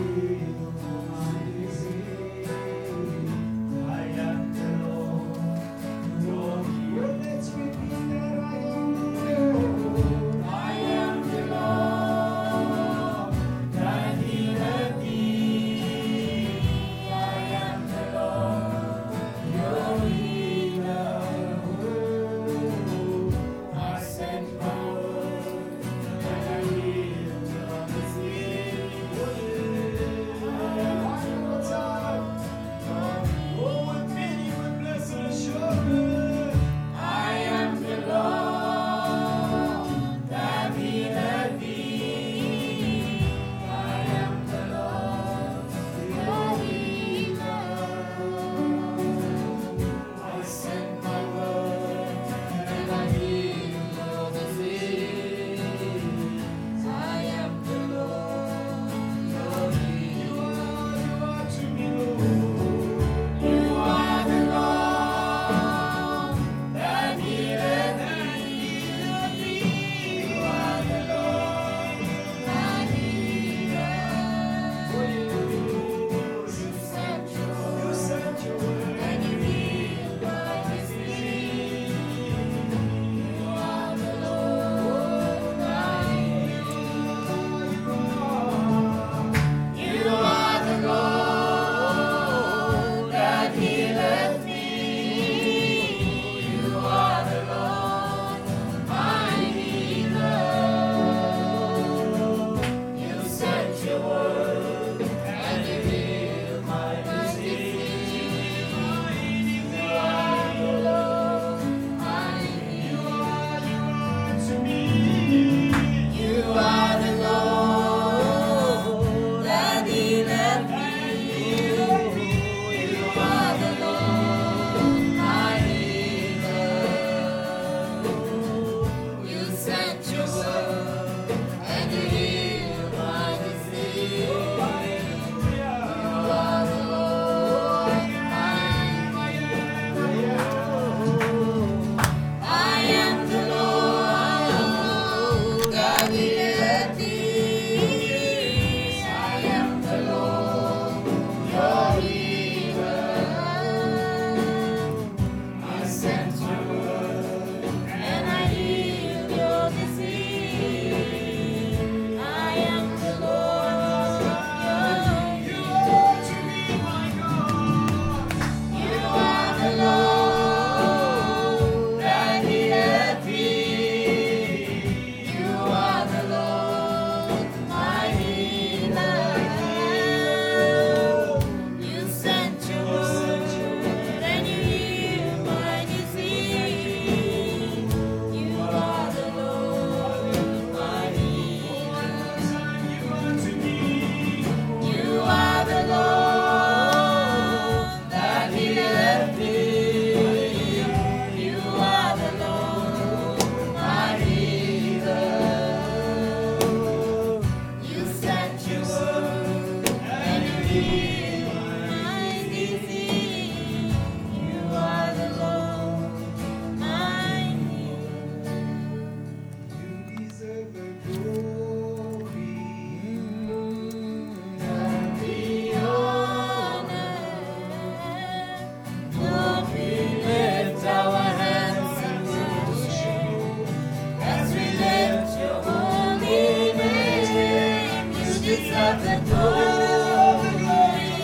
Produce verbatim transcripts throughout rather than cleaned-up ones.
of the glory.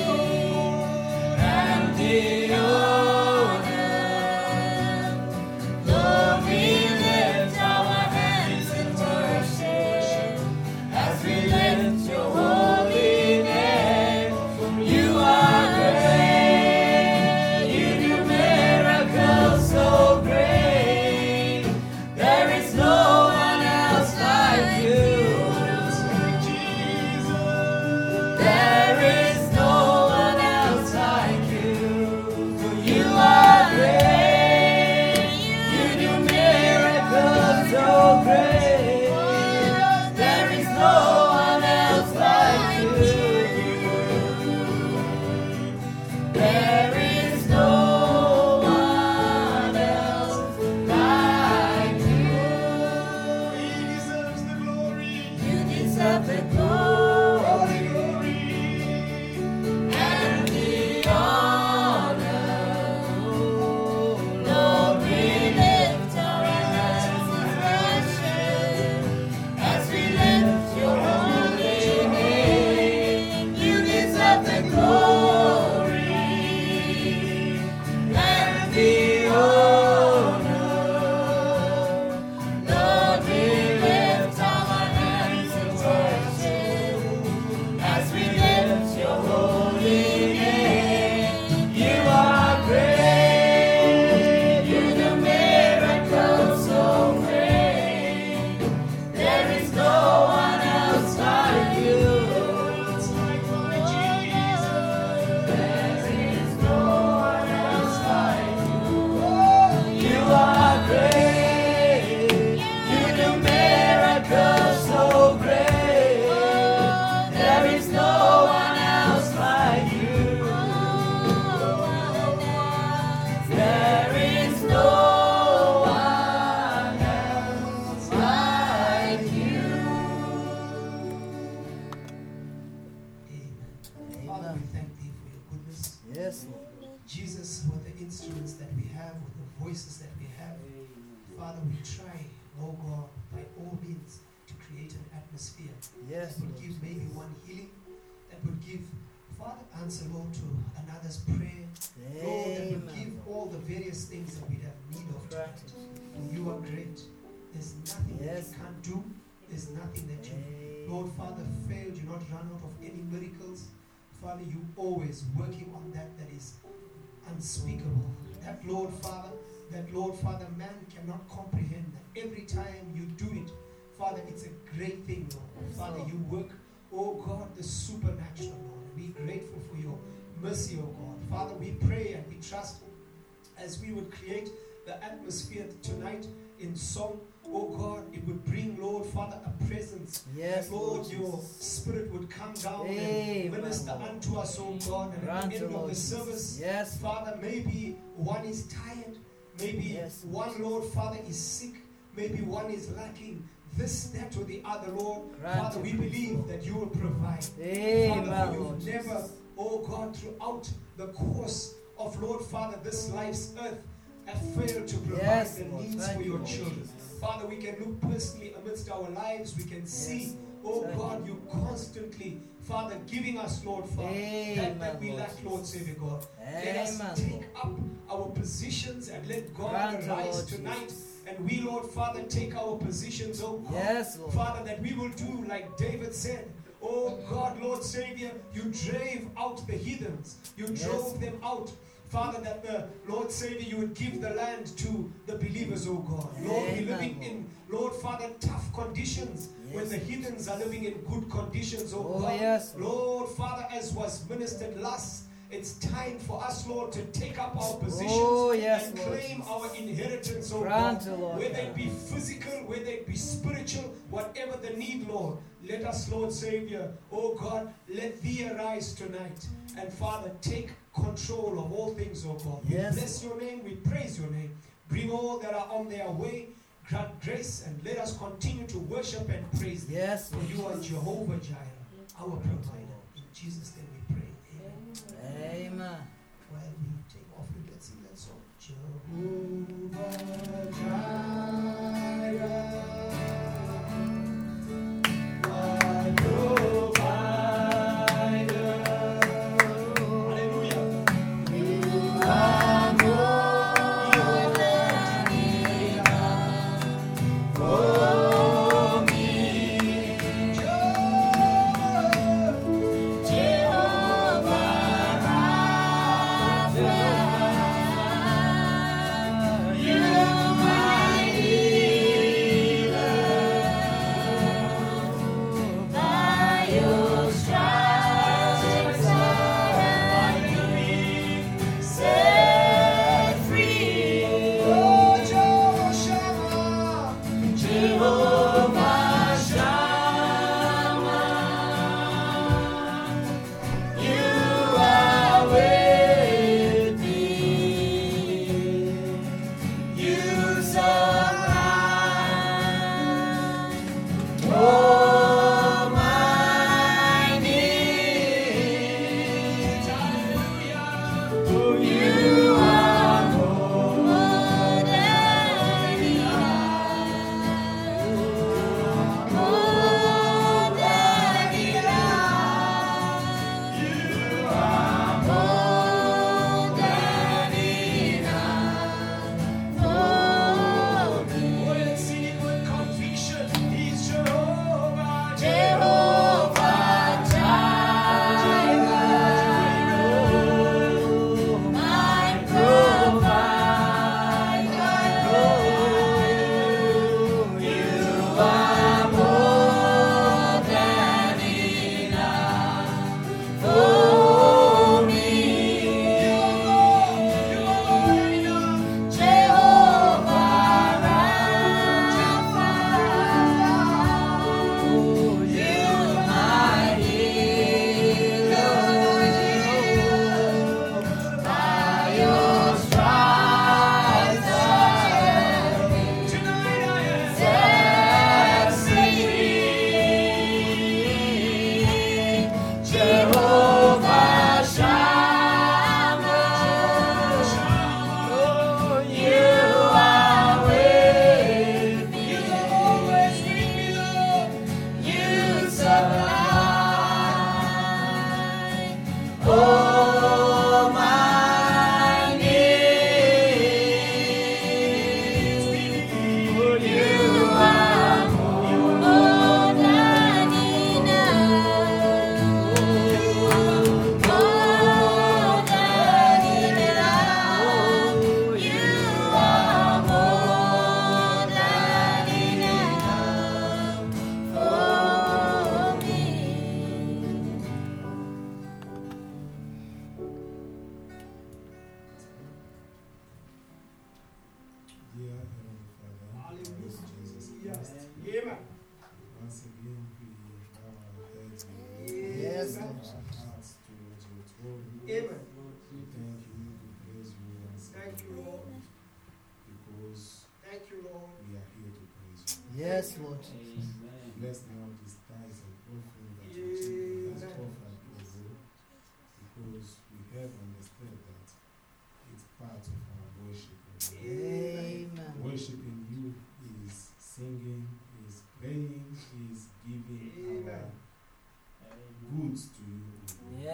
Yes, Lord. Jesus, with the instruments that we have, with the voices that we have, Father, we try, oh God, by all means to create an atmosphere Yes, that would Lord. give maybe one healing, that would give, Father, answer, Lord, to another's prayer, Lord, that would give Amen. all the various things that we have need of tonight. For you are great. There's nothing that Yes. you can't do. There's nothing that you, Lord, Father, failed. You not run out of any miracles. Father, you always working on that that is unspeakable. That, Lord, Father, that, Lord, Father, man cannot comprehend that. Every time you do it, Father, it's a great thing, Lord. Father, you work, oh God, the supernatural, Lord. We're grateful for your mercy, oh God. Father, we pray and we trust as we would create the atmosphere tonight in song, oh God, it would bring, Lord, Father, a presence. Yes, that, Lord, Lord your Jesus. Spirit would come down Amen, and minister Lord. unto us, oh God. And at Grant the it, end of Lord the Jesus. service, Yes, Father, maybe one is tired, maybe Yes, Lord one, Jesus. Lord, Father, is sick, maybe one is lacking this, that, or the other, Lord. Grant Father, it, we Lord. believe that you will provide. Amen, Father, for Lord you've never, Jesus. oh God, throughout the course of, Lord, Father, this life's earth, have failed to provide Yes, the Lord. needs Thank for you, your Lord children. Jesus. Father, we can look personally amidst our lives. We can see, Yes, oh Lord. Thank God, you constantly, Father, giving us, Lord, Father, that, Amen, that we Lord lack, Lord, Jesus. Savior God. Let us Amen, take Lord. up our positions and let God Grant, arise Lord tonight. Jesus. And we, Lord, Father, take our positions, oh God. Yes, Lord. Father, that we will do like David said. Oh God, Lord Savior, you drave out the heathens. You Yes. drove them out. Father, that the Lord Savior, you would give the land to the believers, oh God. Lord, we're Amen, living Lord. in, Lord Father, tough conditions. Yes. When the heathens are living in good conditions, oh, Oh, God. yes, Lord. Lord Father, as was ministered last, it's time for us, Lord, to take up our positions Oh, yes, and Lord claim Jesus. our inheritance, oh Grant, God. Lord Whether God. it be physical, whether it be spiritual, whatever the need, Lord. Let us, Lord Savior, oh God, let thee arise tonight. And Father, take control of all things, oh God. We Yes, bless your name, we praise your name. Bring all that are on their way. Grant grace and let us continue to worship and praise thee. Yes, For Lord you are Jesus. Jehovah Jireh, our provider. In Jesus' name we pray. Amen. Amen. While we take offering, let's sing that song. Jehovah Jireh, my provider. Hallelujah. You are more than enough for me. Jehovah Rapha, you are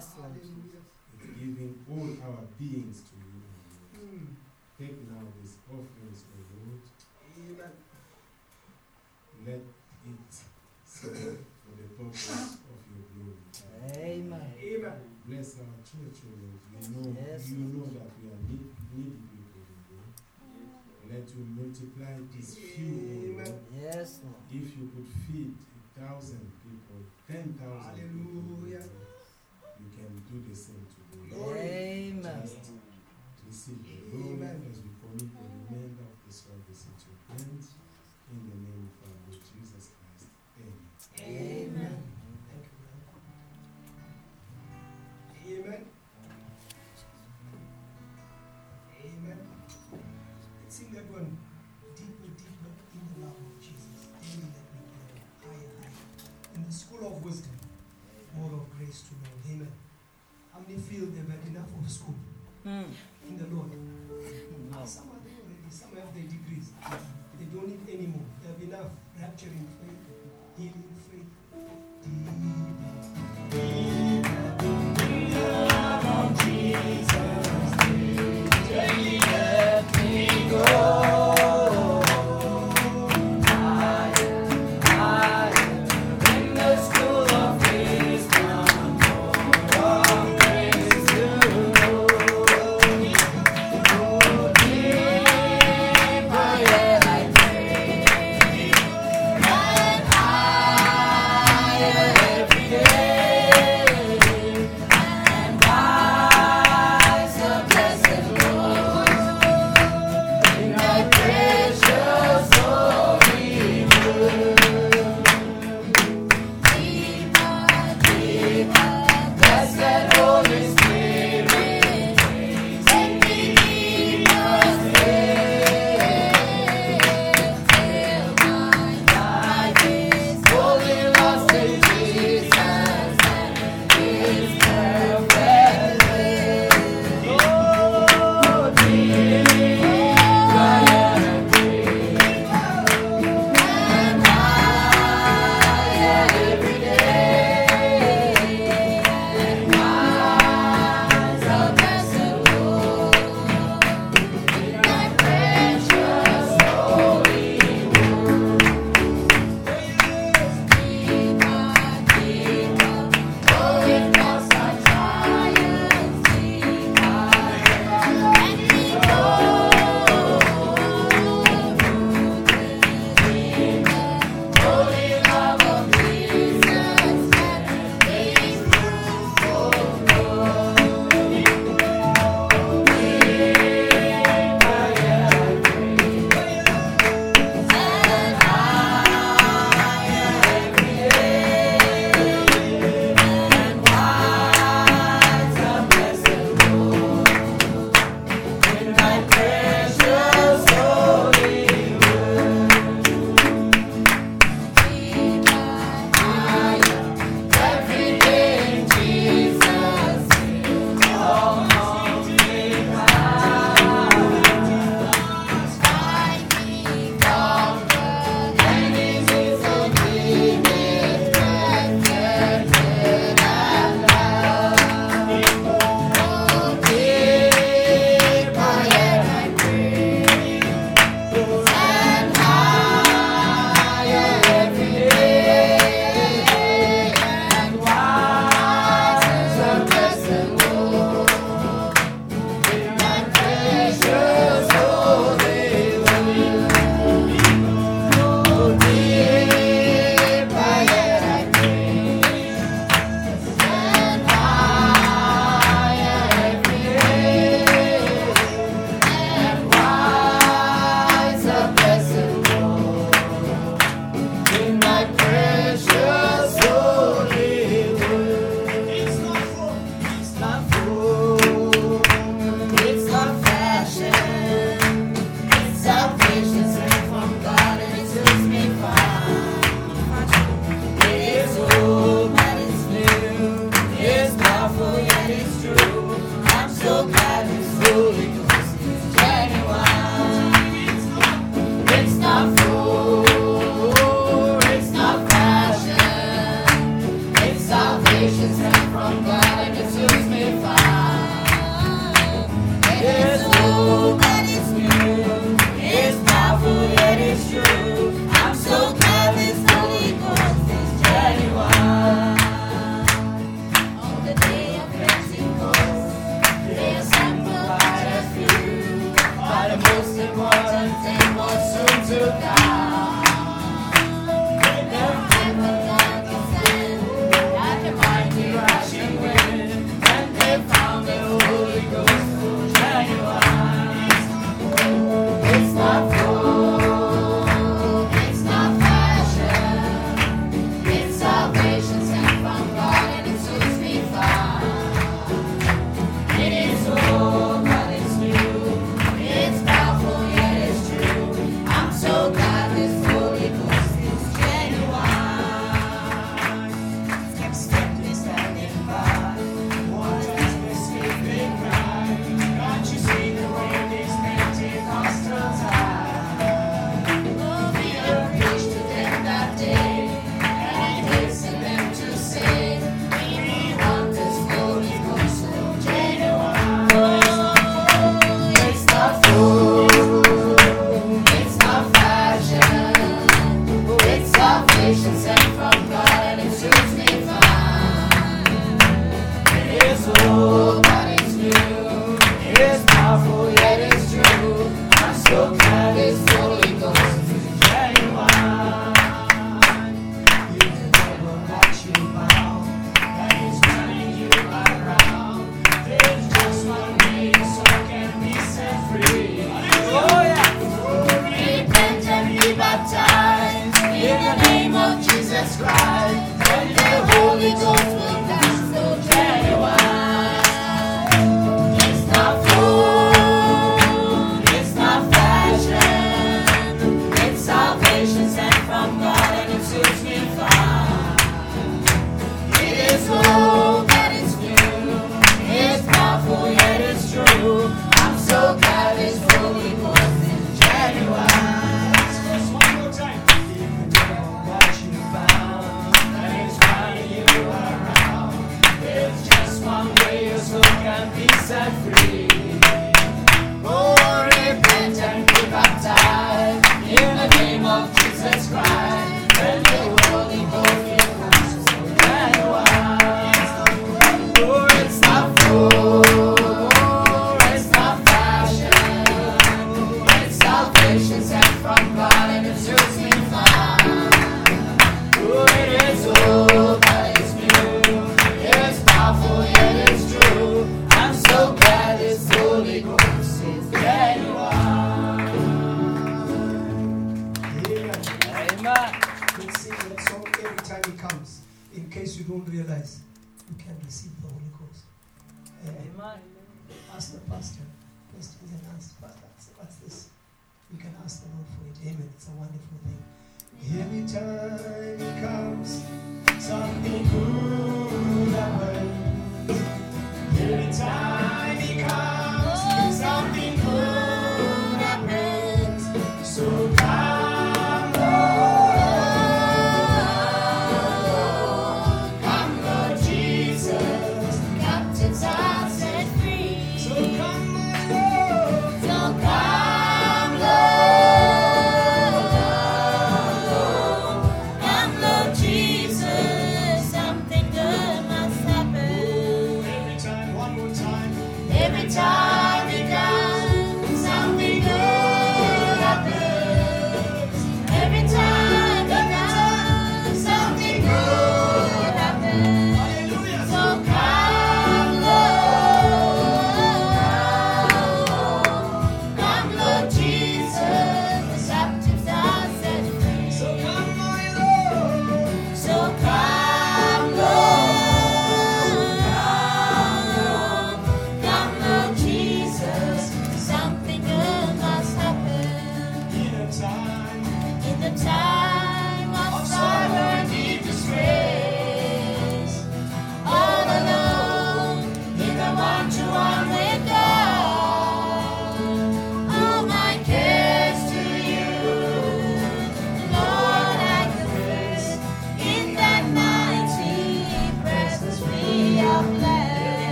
Yes, Lord. Hallelujah. It's giving all our beings to you, O Lord. Mm. Take now these offerings, O Lord. Amen. Let it serve for the purpose of your glory. Amen. Amen. Bless our church, O Lord. You know, Yes. you know that we are need, needy people, O Lord. Let you multiply these few, O Lord. Yes, Lord. If you could feed a thousand people, ten thousand people, Hallelujah. you can do the same today. Amen. Just receive the glory Amen. as we commit the remainder of the service into your hands. In the name of our Lord Jesus Christ. Amen. Amen. Thank you, brother. Amen. Amen. Let's sing that one deeper, deeper in the love of Jesus. Daily let me go higher, higher. In the school of wisdom, more of grace to know. Amen. How many feel they've had enough of school Mm. in the Lord? No. Some are there already, some have their degrees. They don't need any more. They have enough. Rapturing faith, healing faith. Every Jesus, something good.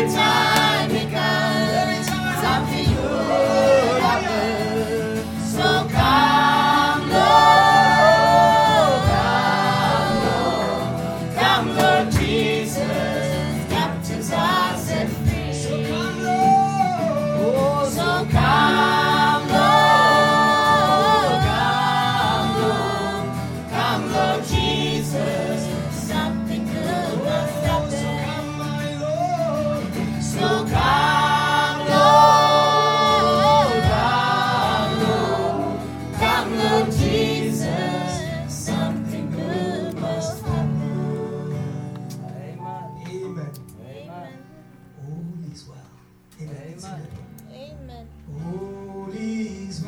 time it comes, something good happens. So come, Lord, come, Lord, come, Lord Jesus, captives are set free. So come, Lord, oh, so come, Lord, come, Lord, come, Lord Jesus, something good must happen. So come, Lord, come, Lord, come, Lord Jesus, something good must happen. Amen. Amen. Amen. All is well. Amen. Let's sing Amen. that one. Amen. All is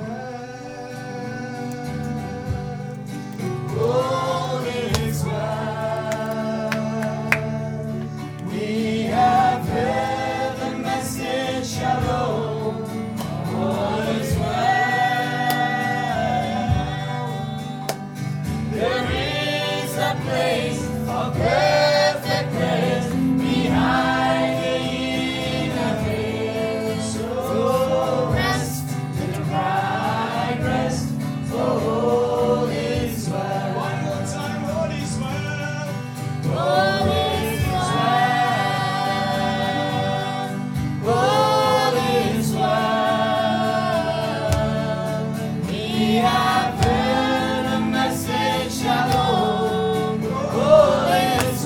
well. All is well. We have heard the message, shalom. All is well. There is a place of perfect rest behind the inner veil. So rest in the bright rest, for all is well. One more time, all is well. All is well. All is well. We have heard a message, shalom. All is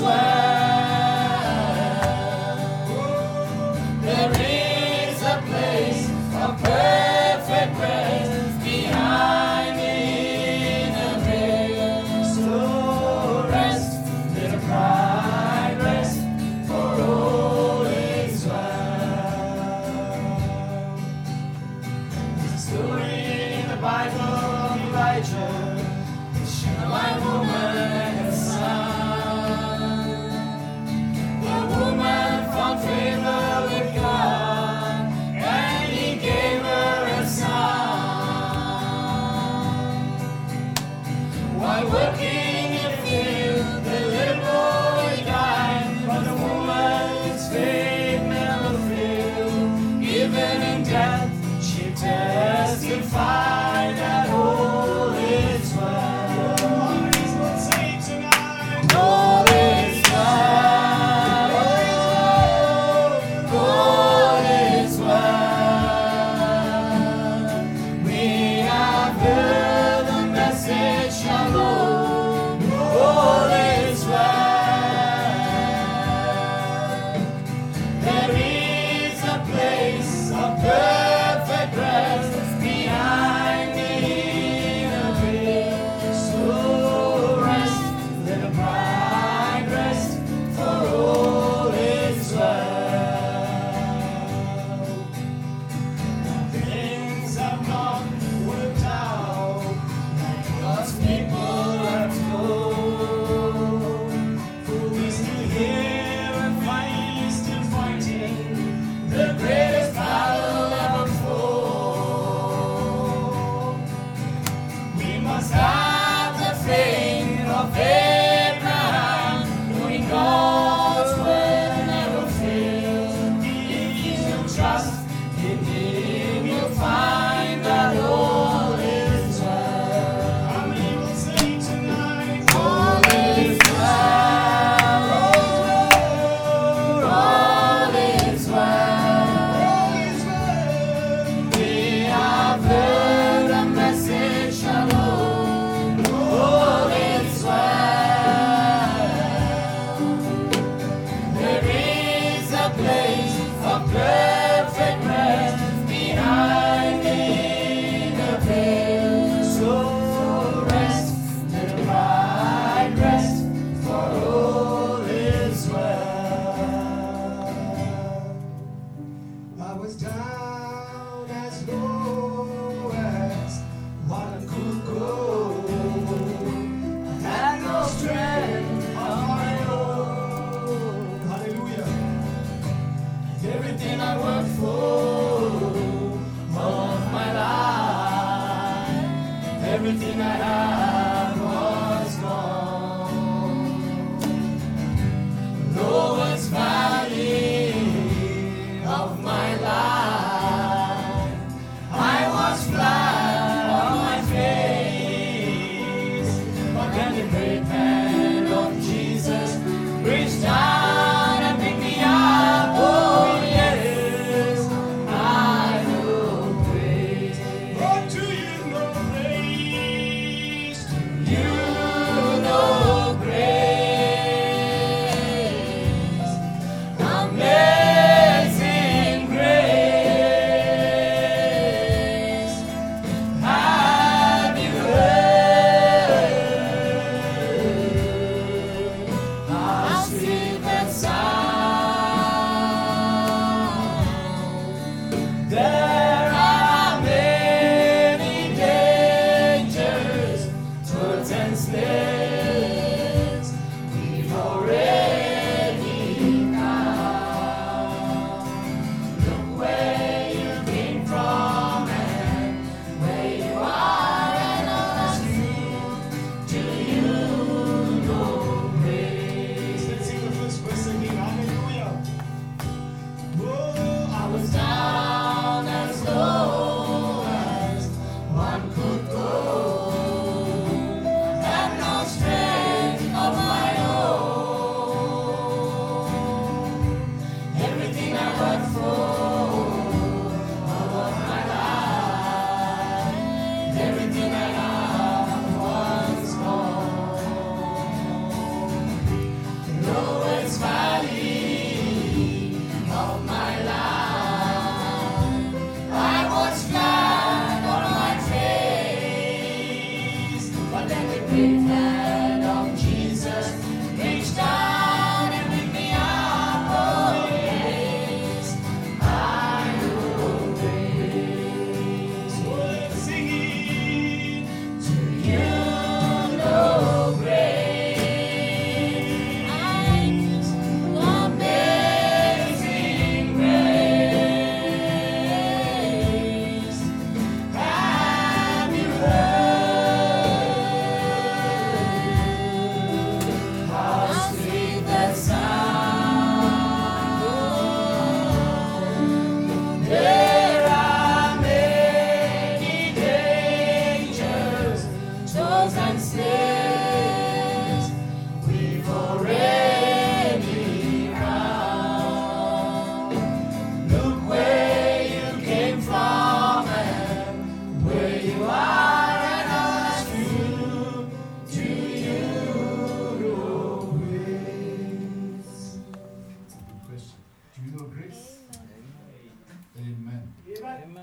well. There is a place of perfect rest behind the inner veil. So rest, little pride, rest, for all is well. There's a story in the Bible of Elijah, the Shunammite woman and her son. The woman found favor with God, and He gave her a son. While working in the field, the little boy died, but the woman's faith never failed. Even in death, she testified that all is well. All is well. Say tonight. All is well. All is well. We have heard the message, shalom. All is well. There is a place of perfect rest behind the inner veil. So rest, little bride, rest, for all is well. Things have not worked out like God's people have told. For we still here and fighting, still fighting the greatest battle ever fought. We must have the faith of Abraham, knowing God's word never fails. If you trust in Him, you'll find that all is well. How many will say tonight? All is well. All is well. We have heard a message, shalom. All is well. There is a place of perfect rest behind the inner veil. So rest, little bride, rest, for all is well. I was down as low as one could go. I had no strength of my own. Hallelujah. Everything I worked for all of my life, everything I had was gone. Lowest valley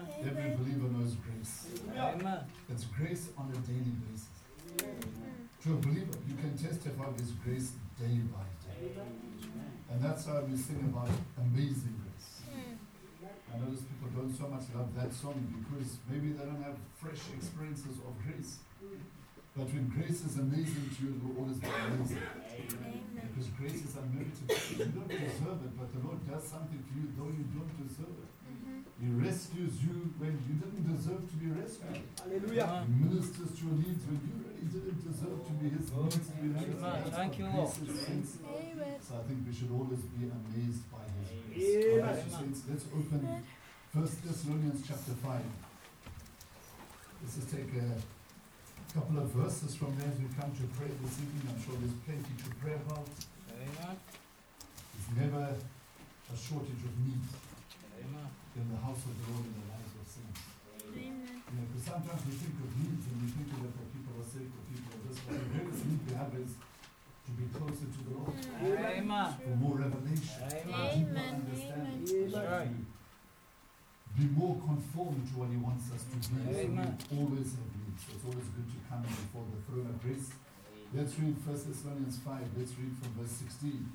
Every believer knows grace. Amen. It's grace on a daily basis. To a believer, you can testify of His grace day by day. And that's why we sing about amazing grace. I notice people don't so much love that song because maybe they don't have fresh experiences of grace. But when grace is amazing to you, it will always be amazing. Because grace is unmerited. You don't deserve it, but the Lord does something to you though you don't deserve it. He rescues you when you didn't deserve to be rescued. Hallelujah. He ministers to your needs when you really didn't deserve to be His needs to be met. Amen. That's Thank what you, grace Lord. is, saints. So I think we should always be amazed by His grace. Amen. Alright, so saints, let's open First Thessalonians chapter five. Let's just take a couple of verses from there as we come to pray this evening. I'm sure there's plenty to pray about. Amen. There's never a shortage of needs Amen. in the house of the Lord in the lives of saints. Amen. You know, because sometimes we think of needs and we think of it for people who are sick, for people who are this, but the greatest need we have is to be closer to the Lord, Amen. for more revelation, for Amen. deeper Amen. understanding, That's to right. be more conformed to what He wants us to be. So Amen. we always have needs. So it's always good to come before the throne of grace. Let's read First Thessalonians five. Let's read from verse sixteen.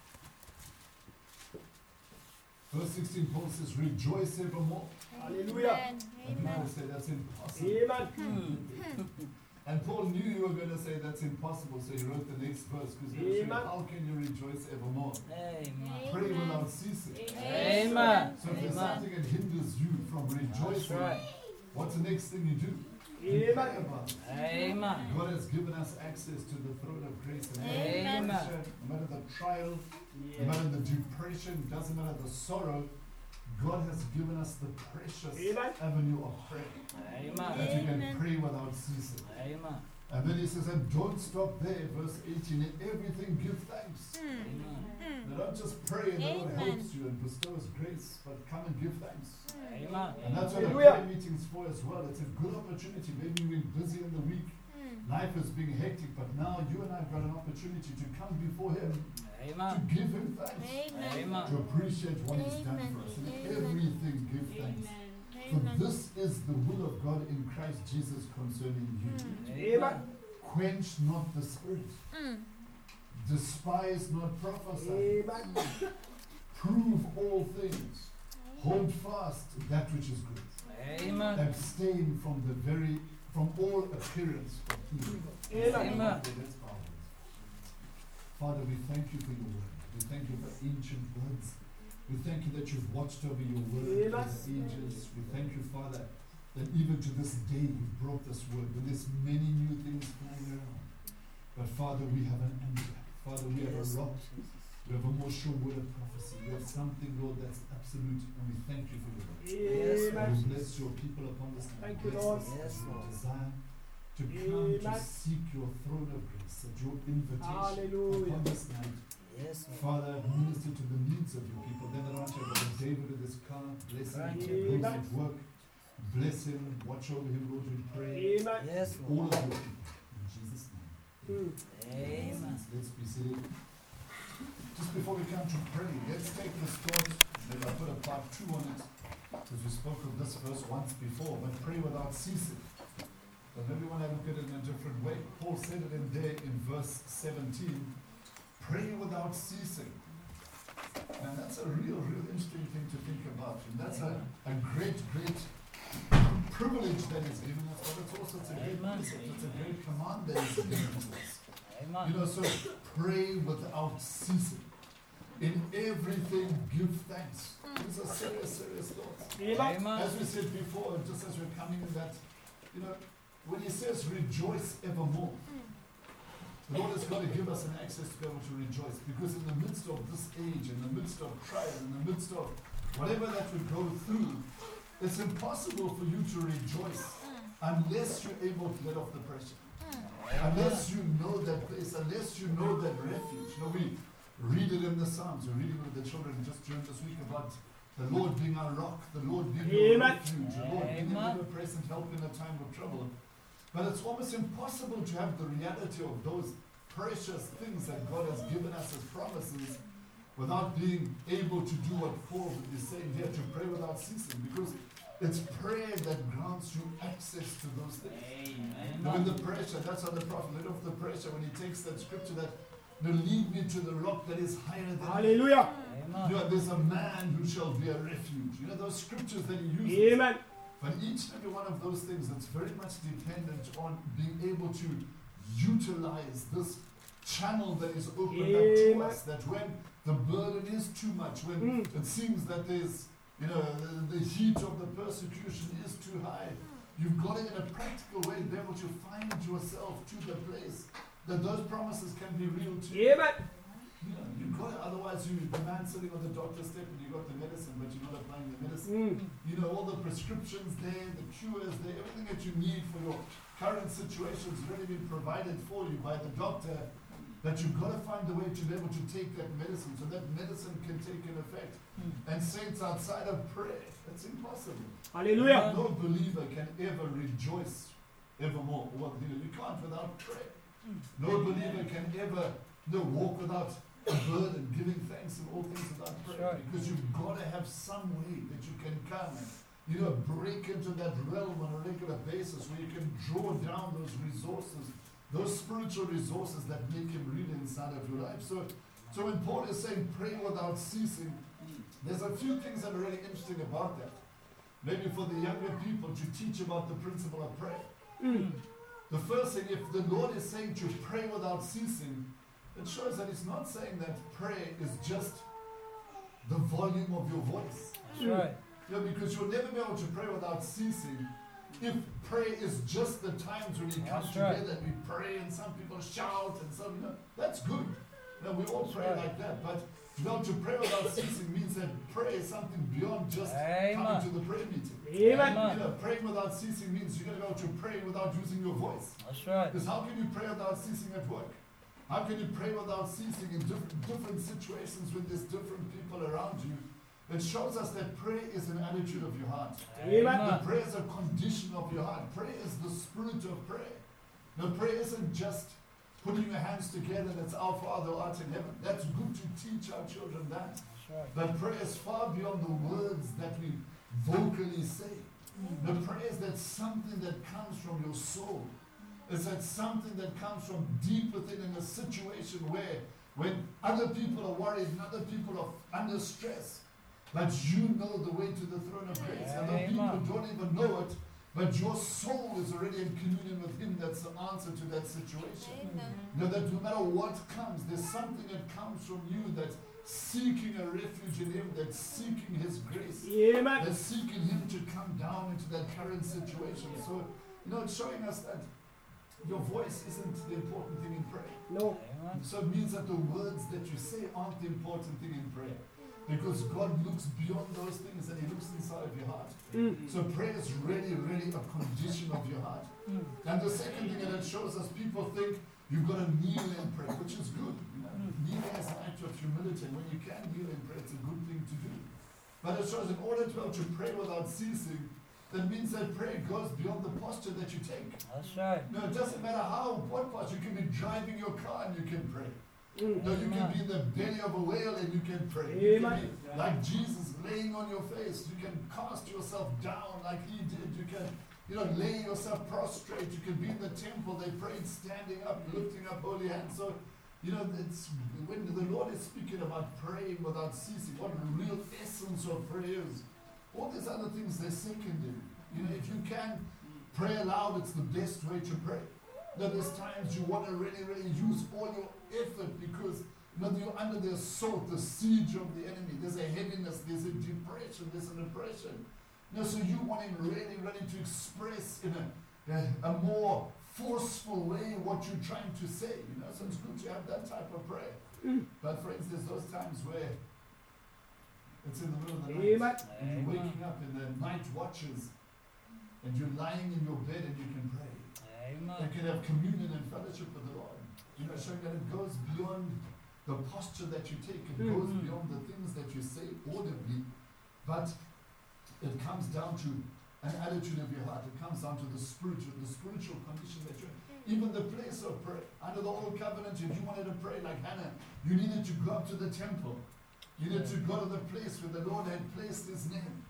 Verse sixteen, Paul says, rejoice evermore. Hallelujah. And people Amen. say that's impossible. Amen. And Paul knew you were going to say that's impossible, so he wrote the next verse, because he was saying, Amen. how can you rejoice evermore? Amen. Pray without ceasing. Amen. So if there's Amen. something that hinders you from That's rejoicing, right. what's the next thing you do? You pray Amen. about it. Amen. God has given us access to the throne of grace. And Amen. no matter no matter the trial, no matter the depression, doesn't matter the sorrow, God has given us the precious Amen. avenue of prayer. Amen. That we can Amen. pray without ceasing. Amen. And then he says, and don't stop there, verse eighteen, in everything give thanks. Amen. Now don't just pray and the Lord Amen. helps you and bestows grace, but come and give thanks. Amen. And that's what a Hallelujah. prayer meeting's for as well. It's a good opportunity. Maybe you've been busy in the week, life is being hectic, but now you and I have got an opportunity to come before Him, to Amen. give Him thanks, Amen. Amen. to appreciate what He's done Amen. for us. In Amen. everything, give thanks. For Amen. this is the will of God in Christ Jesus concerning you. Amen. Quench not the spirit. Mm. Despise not prophesying. Amen. Prove all things. Hold fast that which is good. Amen. Abstain from the very, from all appearance of evil. Amen. Amen. Let's bow. Father, we thank you for your word. We thank you for ancient words. We thank you that you've watched over your word for the ages. We thank you, Father, that even to this day you brought this word with this many new things flying around. But Father, we have an anchor. Father, we have a rock. We have a more sure word of prophecy. We have something, Lord, that's absolute, and we thank you for your word. Yes, And Amen. we bless your people upon this land. Thank you, Bless Lord. us Yes, as your Lord. desire to come to Amen. seek your throne of grace, at your invitation Hallelujah. upon this night. Yes, Lord. Father, minister to the needs of your people. Then around you, Brother David with his car, bless him, Thank you. those at work, bless him, watch over him, Lord, we pray. Amen. Yes, All Lord. of your people, in Jesus' name. Mm. Amen. Let's be seated. Just before we come to pray, let's take this thought, maybe I'll put a part two on it, because we spoke of this verse once before, but pray without ceasing. But maybe we want to look at it in a different way. Paul said it in there in verse seventeen, pray without ceasing. And that's a real, real interesting thing to think about. And that's a, a great, great privilege that is given us, but it's also it's a great Amen. precept, it's a great command that is given to us. You Amen. know, so pray without ceasing. In everything, give thanks. These are serious, serious thoughts. Amen. Amen. As we said before, just as we're coming in that, you know, when he says rejoice evermore, the Lord has got to give us an access to be able to rejoice. Because in the midst of this age, in the midst of trial, in the midst of whatever that we go through, it's impossible for you to rejoice unless you're able to let off the pressure. Unless you know that place, unless you know that refuge. You know, we read it in the Psalms. We're reading with the children just during this week about the Lord being our rock, the Lord being your Amen. refuge, the Lord being Amen. an ever-present help in a time of trouble. But it's almost impossible to have the reality of those precious things that God has given us as promises without being able to do what Paul is saying here, to pray without ceasing. Because It's prayer that grants you access to those things. Amen. When the pressure, that's how the prophet let off the pressure when he takes that scripture that "Now lead me to the rock that is higher than me." Hallelujah. You Amen. know, there's a man who shall be a refuge. You know those scriptures that he uses. Amen. But each and every one of those things, it's very much dependent on being able to utilize this channel that is opened up to Amen. us. That when the burden is too much, when Mm. it seems that there's, you know, the, the heat of the persecution is too high, you've got to, in a practical way, be able to find yourself to the place that those promises can be real to you. Amen. You know, you've got to, otherwise you, the man sitting on the doctor's step and you got the medicine, but you're not applying the medicine. Mm. You know, all the prescriptions there, the cures there, everything that you need for your current situation has already been provided for you by the doctor, that you've got to find a way to be able to take that medicine so that medicine can take an effect. And saints, outside of prayer, that's impossible. Hallelujah. No believer can ever rejoice evermore. Well, you know, you can't without prayer. No believer can ever you know, walk without a burden, giving thanks in all things without prayer. Sure. Because you've got to have some way that you can come and you know, break into that realm on a regular basis where you can draw down those resources, those spiritual resources that make him real inside of your life. So, so when Paul is saying pray without ceasing, there's a few things that are really interesting about that. Maybe for the younger people to teach about the principle of prayer. Mm. The first thing, if the Lord is saying to pray without ceasing, it shows that it's not saying that prayer is just the volume of your voice. That's right. You know, because you'll never be able to pray without ceasing if prayer is just the times when you come That's together right. and we pray and some people shout and some, you know, that's good. You know, we all That's pray right. like that. But you know, to pray without ceasing means that prayer is something beyond just Amen. coming to the prayer meeting. Amen. Amen. You know, praying without ceasing means you're going to be able to pray without using your voice. That's right. Because how can you pray without ceasing at work? How can you pray without ceasing in different, different situations when there's different people around you? It shows us that prayer is an attitude of your heart. Amen. The prayer is a condition of your heart. Prayer is the spirit of prayer. Now, prayer isn't just putting your hands together, that's our Father who art in heaven. That's good to teach our children that. That's right. But prayer is far beyond the words that we vocally say. The prayer is that something that comes from your soul. It's that something that comes from deep within in a situation where when other people are worried and other people are under stress, but you know the way to the throne of grace. Other people Amen. don't even know it, but your soul is already in communion with Him. That's the answer to that situation. You know that no matter what comes, there's something that comes from you that's seeking a refuge in Him, that's seeking His grace, Amen. that's seeking Him to come down into that current situation. So, you know, it's showing us that your voice isn't the important thing in prayer. No. Amen. So it means that the words that you say aren't the important thing in prayer. Because God looks beyond those things and He looks inside of your heart. Mm. So prayer is really, really a condition of your heart. Mm. And the second thing that it shows us, people think you've got to kneel in prayer, which is good. You know? Kneeling is an act of humility. And when you can kneel in prayer, it's a good thing to do. But it shows in order to be able to pray without ceasing, that means that prayer goes beyond the posture that you take. That's right. No, it doesn't matter how, what posture. You can be driving your car and you can pray. Mm. No, you can be in the belly of a whale and you can pray. You can Amen. be like Jesus, laying on your face. You can cast yourself down like He did. You can, you know, lay yourself prostrate. You can be in the temple. They prayed standing up, lifting up holy hands. So, you know, it's when the Lord is speaking about praying without ceasing, what the real essence of prayer is. All these other things, they're secondary. You know, if you can pray aloud, it's the best way to pray. Now, there's times you want to really, really use all your effort because you know, you're under the assault, the siege of the enemy. There's a heaviness, there's a depression, there's an oppression. You know, so you want Him really, really to express in a, a, a more forceful way what you're trying to say. You know, so it's good to have that type of prayer. Mm. But friends, there's those times where it's in the middle of the night. Amen. And you're Amen. waking up in the night watches and you're lying in your bed and you can pray. You Amen. can have communion and fellowship with the Lord. You know, showing that it goes beyond the posture that you take. It Mm. goes Mhm. beyond the things that you say audibly. But it comes down to an attitude of your heart. It comes down to the spiritual, the spiritual condition that you're in. Even the place of prayer. Under the old covenant, if you wanted to pray like Hannah, you needed to go up to the temple. You needed to go to the place where the Lord had placed His name.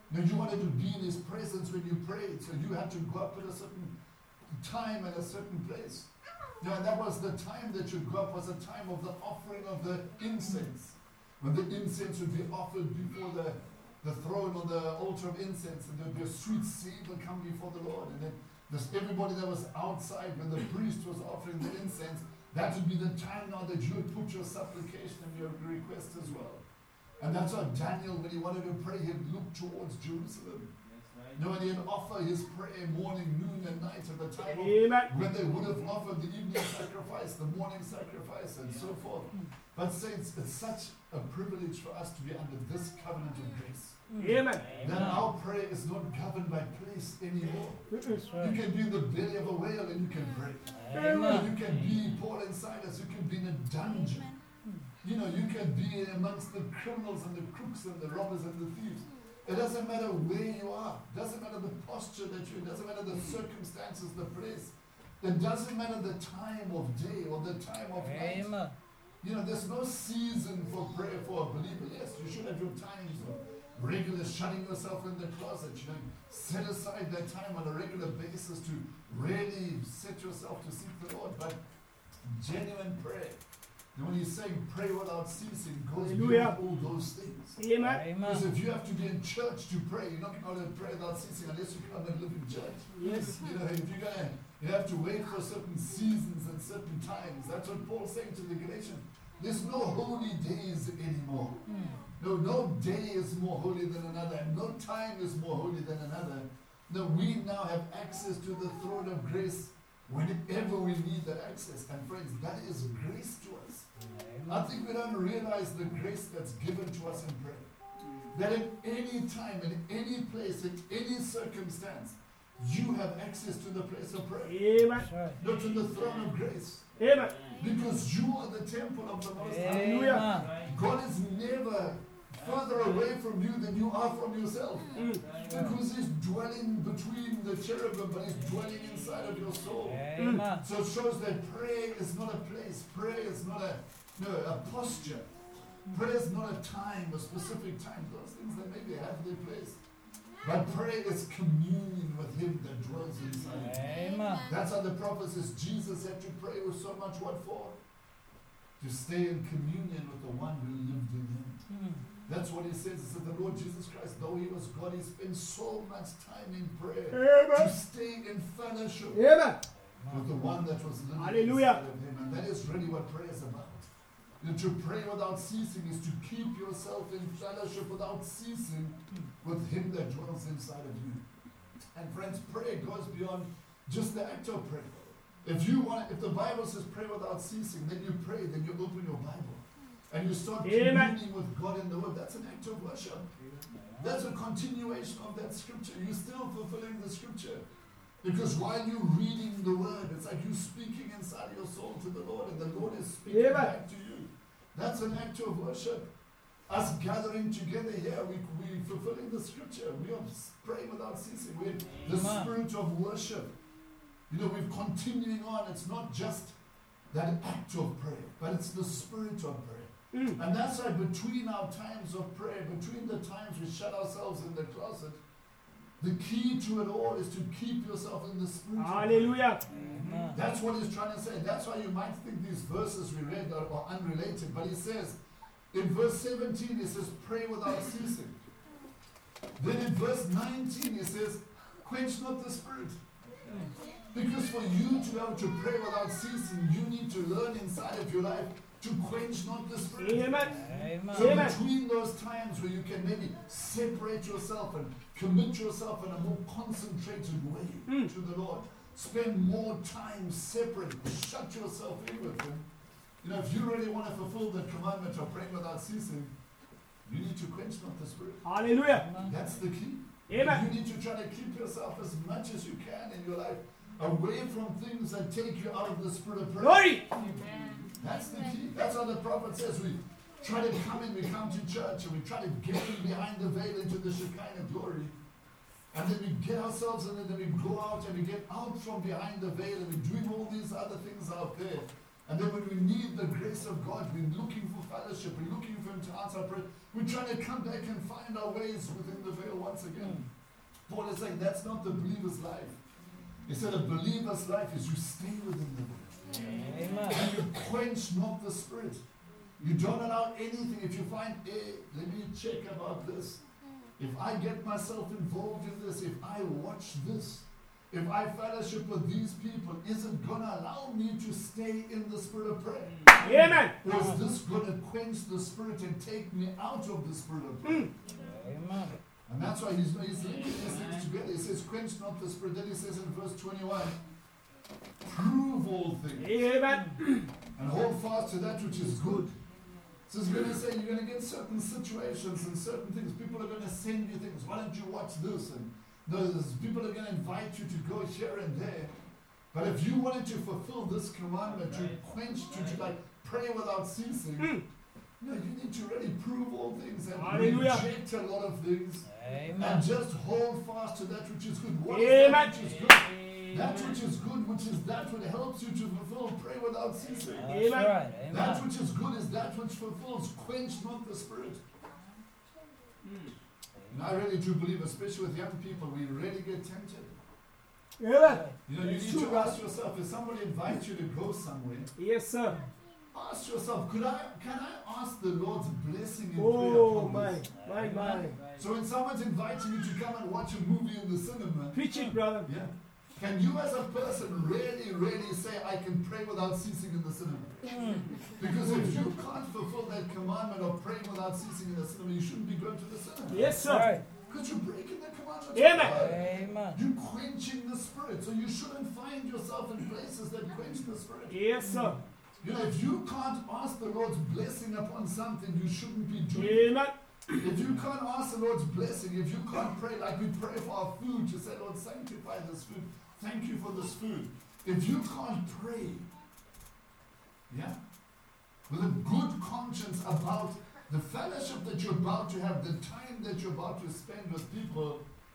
Now you wanted to be in His presence when you prayed, so you had to go up at a certain time and a certain place. You know, and that was the time that you go up, was a time of the offering of the incense. When the incense would be offered before the, the throne or the altar of incense, and there would be a sweet savor come before the Lord. And then there's everybody that was outside when the priest was offering the incense, that would be the time now that you would put your supplication and your request as well. And that's why Daniel, when he wanted to pray, he'd look towards Jerusalem. You know, and he'd offer his prayer morning, noon, and night at the time of when they would have offered the evening sacrifice, the morning sacrifice, and so forth. But saints, it's such a privilege for us to be under this covenant of grace. Amen. That our prayer is not governed by place anymore. You can be in the belly of a whale and you can pray. Amen. You can be Paul and Silas, you can be in a dungeon. You know, you can be amongst the criminals and the crooks and the robbers and the thieves. It doesn't matter where you are. It doesn't matter the posture that you're in. It doesn't matter the circumstances, the place. It doesn't matter the time of day or the time of night. Amen. You know, there's no season for prayer for a believer. Yes, you should have your times of regular shutting yourself in the closet. You know, set aside that time on a regular basis to really set yourself to seek the Lord. But genuine prayer, and when he's saying pray without ceasing, goes Hallelujah. beyond all those things. Amen. Because Amen. if you have to be in church to pray, you're not going to pray without ceasing unless you come and live in church. Yes. You know, if you're gonna, you have to wait for certain seasons and certain times. That's what Paul's saying to the Galatians. There's no holy days anymore. No, no day is more holy than another, and no time is more holy than another. No, we now have access to the throne of grace whenever we need that access. And friends, that is grace to us. I think we don't realize the grace that's given to us in prayer. That at any time, in any place, in any circumstance, you have access to the place of prayer. Amen. That's right. Not to the throne of grace. Amen. Because you are the temple of the Most High. Hallelujah. Amen. God is never further away from you than you are from yourself. Mm. Because He's dwelling between the cherubim, but He's dwelling inside of your soul. Amen. So it shows that prayer is not a place. Prayer is not a no a posture. Prayer is not a time, a specific time. Those things that maybe have their place. But prayer is communion with Him that dwells inside of you. Amen. That's how the prophet says Jesus had to pray with so much what for? To stay in communion with the one who lived in Him. That's what He says. He said the Lord Jesus Christ, though He was God, He spent so much time in prayer to Amen. stay in fellowship Amen. with the one that was living Hallelujah. inside of Him. And that is really what prayer is about. You know, to pray without ceasing is to keep yourself in fellowship without ceasing with Him that dwells inside of you. And friends, prayer goes beyond just the act of prayer. If you want, if the Bible says pray without ceasing, then you pray, then you open your Bible. And you start Amen. communing with God in the Word. That's an act of worship. That's a continuation of that scripture. You're still fulfilling the scripture. Because while you're reading the Word, it's like you're speaking inside your soul to the Lord, and the Lord is speaking Amen. back to you. That's an act of worship. Us gathering together here, we we fulfilling the scripture. We are praying without ceasing. We're the Amen. spirit of worship. You know, we're continuing on. It's not just that act of prayer, but it's the spirit of prayer. Mm. And that's why between our times of prayer, between the times we shut ourselves in the closet, the key to it all is to keep yourself in the spirit. Hallelujah. Amen. That's what He's trying to say. That's why you might think these verses we read are, are unrelated. But He says, in verse seventeen, He says, pray without ceasing. Then in verse nineteen, He says, quench not the spirit. Because for you to be able to pray without ceasing, you need to learn inside of your life to quench not the spirit. Amen. Amen. So Amen. between those times where you can maybe separate yourself and commit yourself in a more concentrated way Mm. to the Lord, spend more time separate, shut yourself in with Him. You know, if you really want to fulfill the commandment of praying without ceasing, you need to quench not the spirit. Hallelujah. Amen. That's the key. Amen. You need to try to keep yourself as much as you can in your life away from things that take you out of the spirit of prayer. Glory. That's the key. That's how the prophet says we try to come in, we come to church, and we try to get in behind the veil into the Shekinah glory. And then we get ourselves in, and then we go out and we get out from behind the veil and we're doing all these other things out there. And then when we need the grace of God, we're looking for fellowship, we're looking for Him to answer prayer, we're trying to come back and find our ways within the veil once again. Paul is saying that's not the believer's life. He said a believer's life is you stay within the veil. Amen. And you quench not the Spirit. You don't allow anything. If you find, hey, let me check about this. If I get myself involved in this, if I watch this, if I fellowship with these people, is it going to allow me to stay in the spirit of prayer? Amen. Or is this going to quench the Spirit and take me out of the spirit of prayer? Amen. And that's why he's, he's linking these things together. He says, quench not the Spirit. Then he says in verse twenty-one, prove all things Amen. and hold fast to that which is good. So he's going to say you're going to get certain situations and certain things. People are going to send you things. Why don't you watch this? And those people are going to invite you to go here and there. But if you wanted to fulfill this commandment, to quench, to, to like pray without ceasing, Mm. you know, you need to really prove all things and Hallelujah. reject a lot of things. Amen. And just hold fast to that which is good. What Amen. is that which is good? That which is good, which is that which helps you to fulfill, pray without ceasing. That's Amen. right. That Amen. which is good is that which fulfills, quench not the Spirit. And I really do believe, especially with young people, we really get tempted. Amen. You know, you It's need true, to brother. ask yourself, if somebody invites you to go somewhere, Yes, sir. ask yourself, could I, can I ask the Lord's blessing and Oh, prayer my, upon this? my, my. So when someone's inviting you to come and watch a movie in the cinema, Preach it, brother. yeah, can you as a person really, really say, I can pray without ceasing in the cinema? Because if you can't fulfill that commandment of praying without ceasing in the cinema, you shouldn't be going to the cinema. Yes, That's sir. right. Because you're breaking the commandment. of Amen. God. Amen. You're quenching the Spirit. So you shouldn't find yourself in places that quench the Spirit. Yes, sir. You know, if you can't ask the Lord's blessing upon something, you shouldn't be doing it. Amen. If you can't ask the Lord's blessing, if you can't pray like we pray for our food, to say, Lord, sanctify this food. Thank you for this food. If you can't pray, yeah, with a good conscience about the fellowship that you're about to have, the time that you're about to spend with people,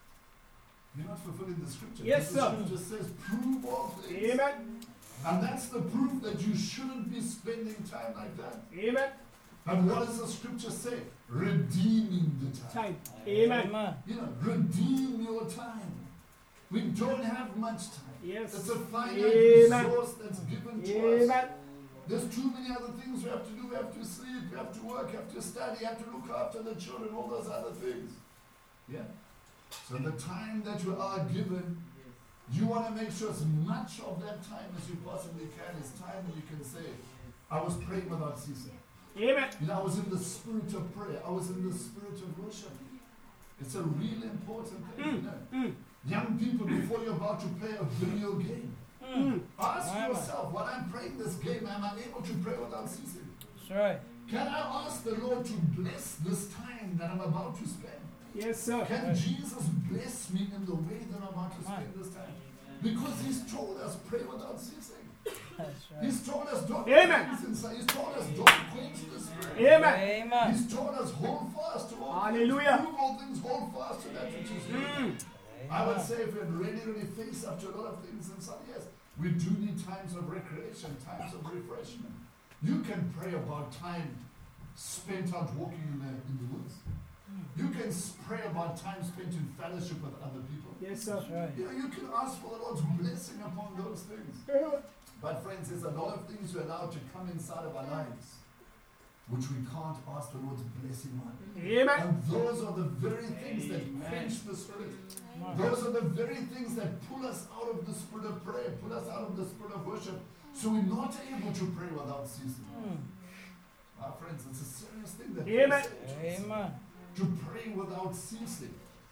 you're not fulfilling the scripture. Yes, the sir. scripture says, prove all things. Amen. And that's the proof that you shouldn't be spending time like that. Amen. And what does the scripture say? Redeeming the time. Time. Amen. Amen. You know, redeem your time. We don't have much time. Yes. It's a finite Amen. resource that's given to us. Amen. There's too many other things we have to do. We have to sleep, we have to work, we have to study, we have to look after the children, all those other things. Yeah. So the time that you are given, you want to make sure as much of that time as you possibly can is time when you can say, I was praying without ceasing. Amen. You know, I was in the spirit of prayer. I was in the spirit of worship. It's a really important thing, you know. Mm. Young people, before you're about to play a video game, Mm. ask Amen. yourself, while I'm praying this game, am I able to pray without ceasing? That's right. Can I ask the Lord to bless this time that I'm about to spend? Yes, sir. Can Jesus bless me in the way that I'm about to spend this time? Because He's told us, pray without ceasing. That's right. He's told us, don't Amen. quench inside. He's told us, don't quench the Spirit. Amen. Amen. He's told us, hold fast to all Hallelujah. things, prove all things, hold fast to that which is good. Mm. I would say if we really, really face up to a lot of things inside, yes, we do need times of recreation, times of refreshment. You can pray about time spent out walking in the, in the woods. You can s- pray about time spent in fellowship with other people. Yes, sir. That's right. You know, you can ask for the Lord's blessing upon those things. But friends, there's a lot of things we're allowed to come inside of our lives which we can't ask the Lord's blessing on. Amen. And those are the very things that quench the Spirit. Those are the very things that pull us out of the spirit of prayer, pull us out of the spirit of worship, so we're not able to pray without ceasing. Mm. Our friends, it's a serious thing that Amen. Paul said, Amen. to pray without ceasing.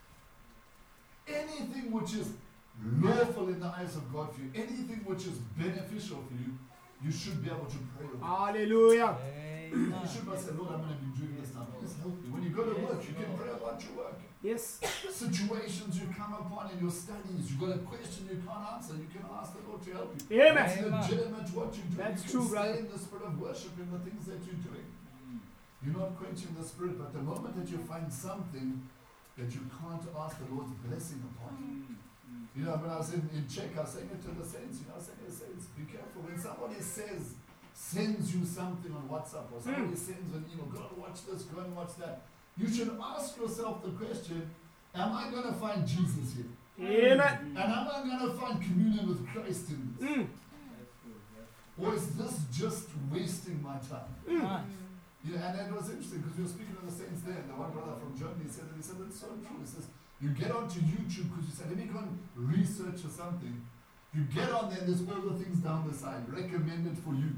Anything which is lawful in the eyes of God for you, anything which is beneficial for you, you should be able to pray with. Hallelujah. You Amen. should not say, Lord, I'm going to be doing this now. Please help me. When you go to work, you can pray about your work. Yes. Situations you come upon in your studies, you've got a question you can't answer, you can ask the Lord to help you. Amen. It's Amen. legitimate what you do. That's you true, can brother. stay in the spirit of worship in the things that you're doing. You're not quenching the spirit, but the moment that you find something that you can't ask the Lord's blessing upon. You know, when I was in, in Czech, I was saying it to the saints, you know, I was saying to the saints, be careful. When somebody says sends you something on WhatsApp or somebody sends an email, go and watch this, go and watch that, you should ask yourself the question, am I going to find Jesus here? Amen. And am I going to find communion with Christ in this? Mm. Or is this just wasting my time? Amen. Yeah, and it was interesting because we were speaking to the saints there, and the one brother from Germany said that he said it's so true. He says, you get onto YouTube because you said, let me go and research or something. You get on there and there's all the things down the side, recommended for you.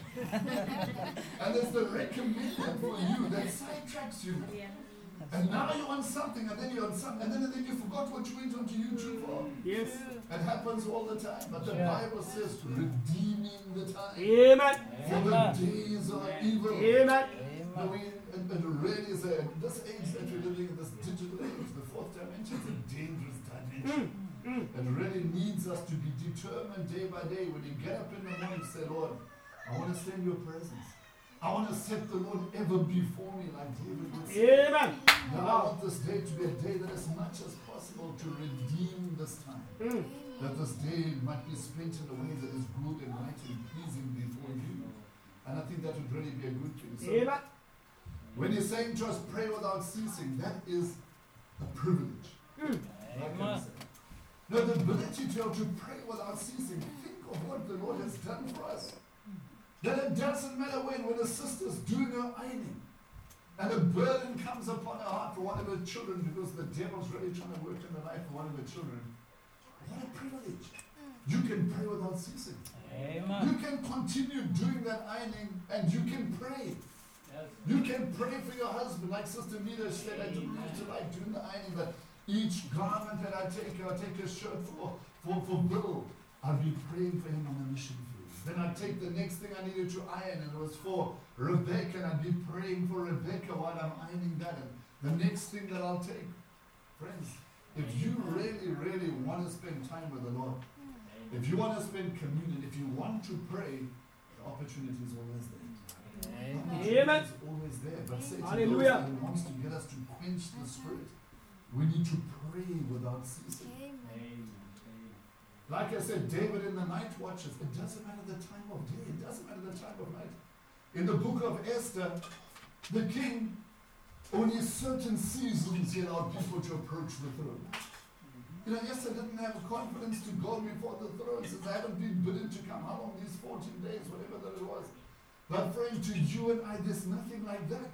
And there's the recommended for you that sidetracks you. And now you're on something, and then you're on something, and then, and then you forgot what you went onto YouTube for. Yes. It happens all the time. But the Yeah. Bible says, redeeming the time. Amen. For the Amen. days are evil. Amen. No, Amen. we, and, and really is a, this age that we're living in, this digital age, the fourth dimension is a dangerous dimension. Mm. It really needs us to be determined day by day. When you get up in the morning, say, Lord, I want to stay in your presence. I want to set the Lord ever before me, like David would say. Amen. Now I want this day to be a day that as much as possible to redeem this time. Mm. That this day might be spent in a way that is good and right and pleasing before you. And I think that would really be a good thing. So Amen. when you're saying to us, pray without ceasing, that is a privilege. Mm. Like I Amen. said. Now the ability to be able to pray without ceasing, think of what the Lord has done for us. That it doesn't matter when, when a sister's doing her ironing, and a burden comes upon her heart for one of her children because the devil's really trying to work in the life of one of her children. What a privilege. You can pray without ceasing. You Amen. can continue doing that ironing and you can pray. You can pray for your husband, like Sister Mita said, I don't need to like doing the ironing, but each garment that I take, I'll take a shirt for, for, for Bill. I'll be praying for him on the mission field. Then I'd take the next thing I needed to iron, and it was for Rebecca, and I'd be praying for Rebecca while I'm ironing that. And the next thing that I'll take, friends, if you really, really want to spend time with the Lord, if you want to spend communion, if you want to pray, the opportunity is always there. The Amen. opportunity Amen. is always there. But Satan Hallelujah. knows that he wants to get us to quench the spirit. We need to pray without ceasing. Like I said, David in the night watches. It doesn't matter the time of day. It doesn't matter the time of night. In the book of Esther, the king, only certain seasons he allowed people to approach the throne. You know, Esther didn't have confidence to go before the throne. Says, I haven't been bidden to come. How long? These fourteen days, whatever that it was. But friend, to you and I, there's nothing like that.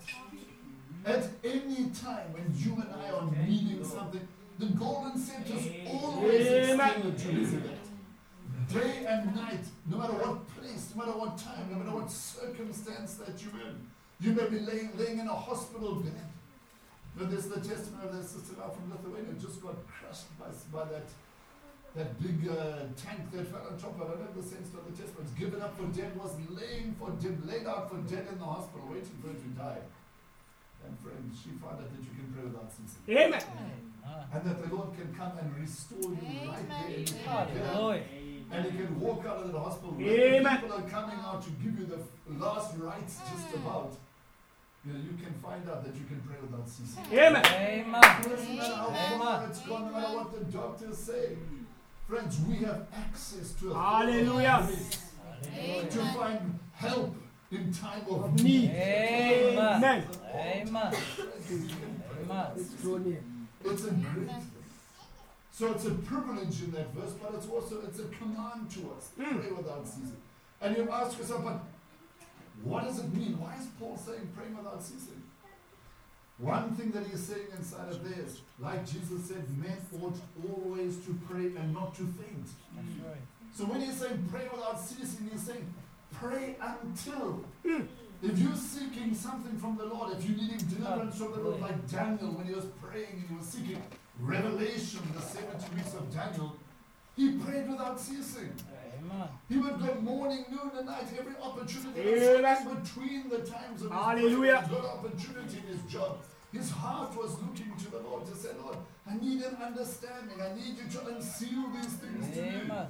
At any time when you and I are needing something, the golden scepter is always extended to his elect. Day and night, no matter what place, no matter what time, no matter what circumstance that you're in. You may be laying, laying in a hospital bed. But there's the testimony of that sister now from Lithuania who just got crushed by, by that that big uh, tank that fell on top of her. I don't know the sense of the testimony. It's given up for dead, was laying for dead, laid out for dead in the hospital, waiting for her to die. And friends, she found out that you can pray without ceasing. Amen. And that the Lord can come and restore you right there. And you can get up, Hallelujah. and you can walk out of the hospital. When Amen. people are coming out to give you the last rites just about, you know, you can find out that you can pray without ceasing. Amen. Amen. It doesn't matter how far Amen. it's gone, no matter what the doctors say. Friends, we have access to a Hallelujah. Hallelujah. to find help in time of Of need. need. Amen. Amen. Amen. Amen. It's so near. It's a great thing. So it's a privilege in that verse, but it's also it's a command to us. Mm. Pray without ceasing. And you ask yourself, but what does it mean? Why is Paul saying pray without ceasing? One thing that he's saying inside of this, like Jesus said, men ought always to pray and not to faint. That's right. So when he's saying pray without ceasing, he's saying pray until. If you're seeking something from the Lord, if you're needing deliverance from the Lord, like Daniel when he was praying and he was seeking revelation, the seventy weeks of Daniel, he prayed without ceasing. Amen. He would go morning, noon, and night, every opportunity. Amen. And in between the times of his Hallelujah. prayer, he got opportunity in his job. His heart was looking to the Lord to say, Lord, I need an understanding. I need you to unseal these things to me. Amen.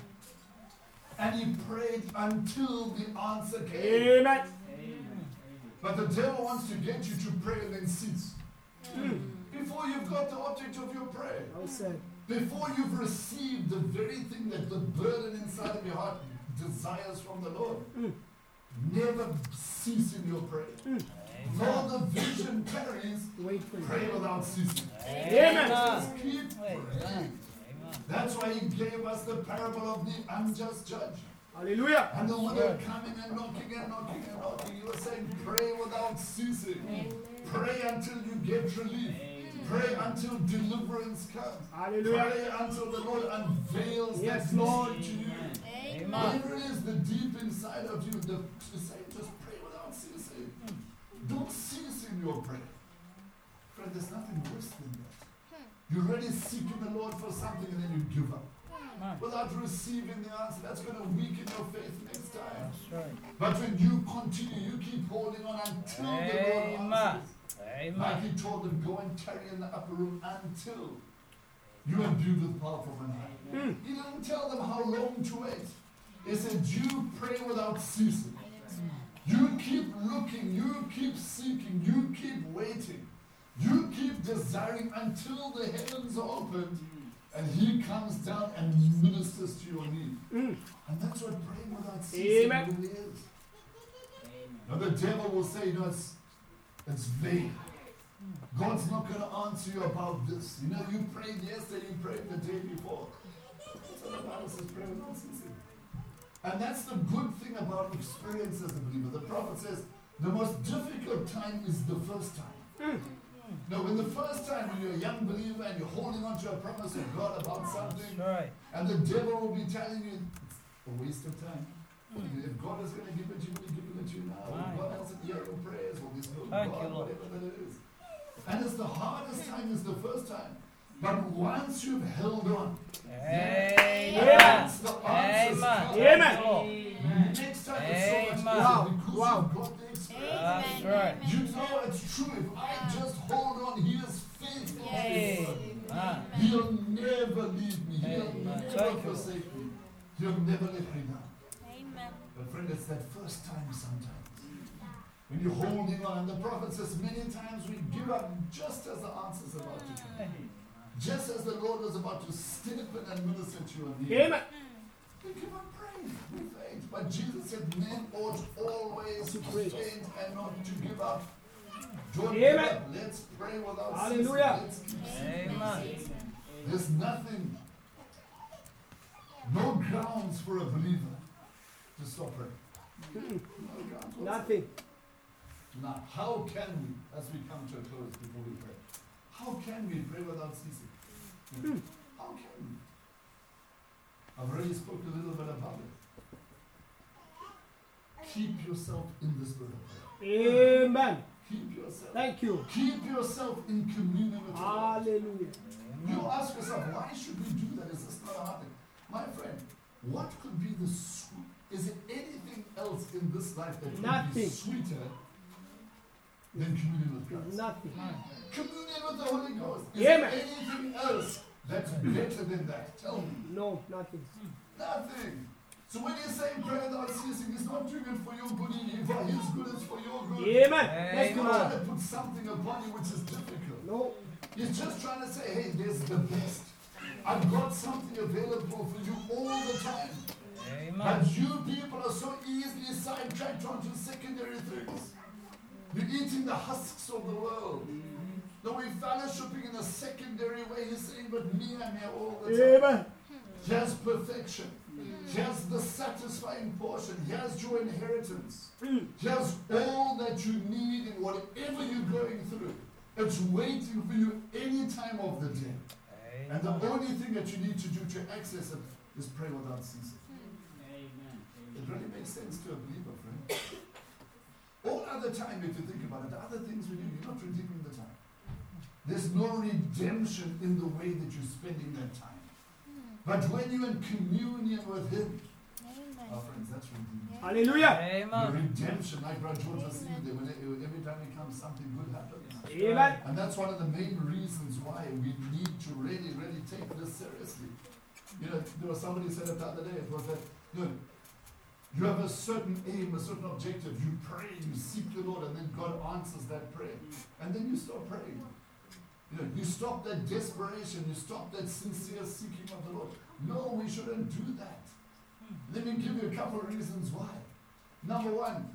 And he prayed until the answer came. Amen. But the devil wants to get you to pray and then cease. Mm. Before you've got the object of your prayer. Well said. Before you've received the very thing that the burden inside of your heart desires from the Lord. Mm. Never cease in your prayer. Amen. Though the vision carries, Wait for pray you. without ceasing. Amen. Just keep Amen. praying. Amen. That's why he gave us the parable of the unjust judge. Hallelujah. And the widow coming and knocking and knocking and knocking. He was saying, pray without ceasing. Pray until you get relief. Pray until deliverance comes. Hallelujah. Pray until the Lord unveils Yes, that Lord. mystery to you. Amen. Whatever it is, the deep inside of you, the, to say, just pray without ceasing. Don't cease in your prayer. Friend, there's nothing worse than that. You're already seeking the Lord for something and then you give up. Amen. Without receiving the answer, that's going to weaken your faith next time. That's right. But when you continue, you keep holding on until the Lord Amen. answers. Like Amen. he told them, go and tarry in the upper room until you are endued with power from on high. Mm. He didn't tell them how long to wait. He said, you pray without ceasing. You keep looking, you keep seeking, you keep waiting. You keep desiring until the heavens are opened and he comes down and ministers to your need. Mm. And that's what praying without ceasing Amen. really is. Now the devil will say, you know, it's, it's vain. God's not going to answer you about this. You know, you prayed yesterday, you prayed the day before. That's what the Bible says, pray without ceasing. And that's the good thing about experience as a believer. The prophet says, the most difficult time is the first time. Mm. Now, when the first time when you're a young believer and you're holding on to a promise of God about something, That's right. and the devil will be telling you, it's a waste of time. If God is going to give it to you, He's giving it to you now. Right. If God hasn't heard your prayers, or this no Thank God, you, Lord. whatever that it is. And it's the hardest time is the first time. But once you've held on, Amen. once the answers come, Amen. Amen. next time it's so much Amen. easier because Wow. you've got the experience. That's right. You know it's true. If I just hold on, He is faithful. Amen. He'll never leave me. He'll Amen. never Thank you. forsake me. He'll never let me down. Amen. But friend, it's that first time sometimes. When you're holding on, and the prophet says many times we give up just as the answer's about to come. Just as the Lord was about to step in and minister to your need. Amen. We give up praying. We faint. But Jesus said men ought always to pray. faint and not to give up. Don't Amen. give up. Let's pray without Hallelujah. ceasing. Let's keep seeking. Amen. There's nothing, no grounds for a believer to stop praying. Mm. No grounds. Nothing. Now, how can we, as we come to a close before we pray, how can we pray without ceasing? Hmm. How can we? I've already spoken a little bit about it. Keep yourself in the spirit of prayer. Amen. Keep yourself. Thank you. Keep yourself in communion with God. Hallelujah. You ask yourself, why should we do that? Is this not a hard thing? My friend, what could be the sweet? Is there anything else in this life that could be Nothing. sweeter than communion with God? Nothing. Communion with the Holy Ghost. Is Amen. there anything else that's better than that? Tell me. No, nothing. Nothing. So when you're saying pray without ceasing, He's not doing it for your good. For His good is for your good. Amen. Thank He's you, not Lord. trying to put something upon you which is difficult. No. He's just trying to say, hey, there's the best. I've got something available for you all the time. Amen. But you people are so easily sidetracked onto secondary things. You're eating the husks of the world. Though we're fellowshipping in a secondary way, He's saying, but me, I'm here all the time. Amen. Here's perfection. Here's the satisfying portion. Here's your inheritance. Mm. Here's all that you need in whatever you're going through. It's waiting for you any time of the day. And the only thing that you need to do to access it is pray without ceasing. It really makes sense to a believer, friend. All other time, if you think about it, the other things we do, you're not redeeming the time. There's no redemption in the way that you're spending that time. But when you're in communion with Him, our friends, that's redeeming. Hallelujah. The Amen. redemption, like Brother George was saying there, when it, every time He comes, something good happens. Amen. And that's one of the main reasons why we need to really, really take this seriously. You know, there was somebody said it the other day, it was that, you know, you have a certain aim, a certain objective, you pray, you seek the Lord, and then God answers that prayer. And then you stop praying. You know, you stop that desperation, you stop that sincere seeking of the Lord. No, we shouldn't do that. Let me give you a couple of reasons why. Number one,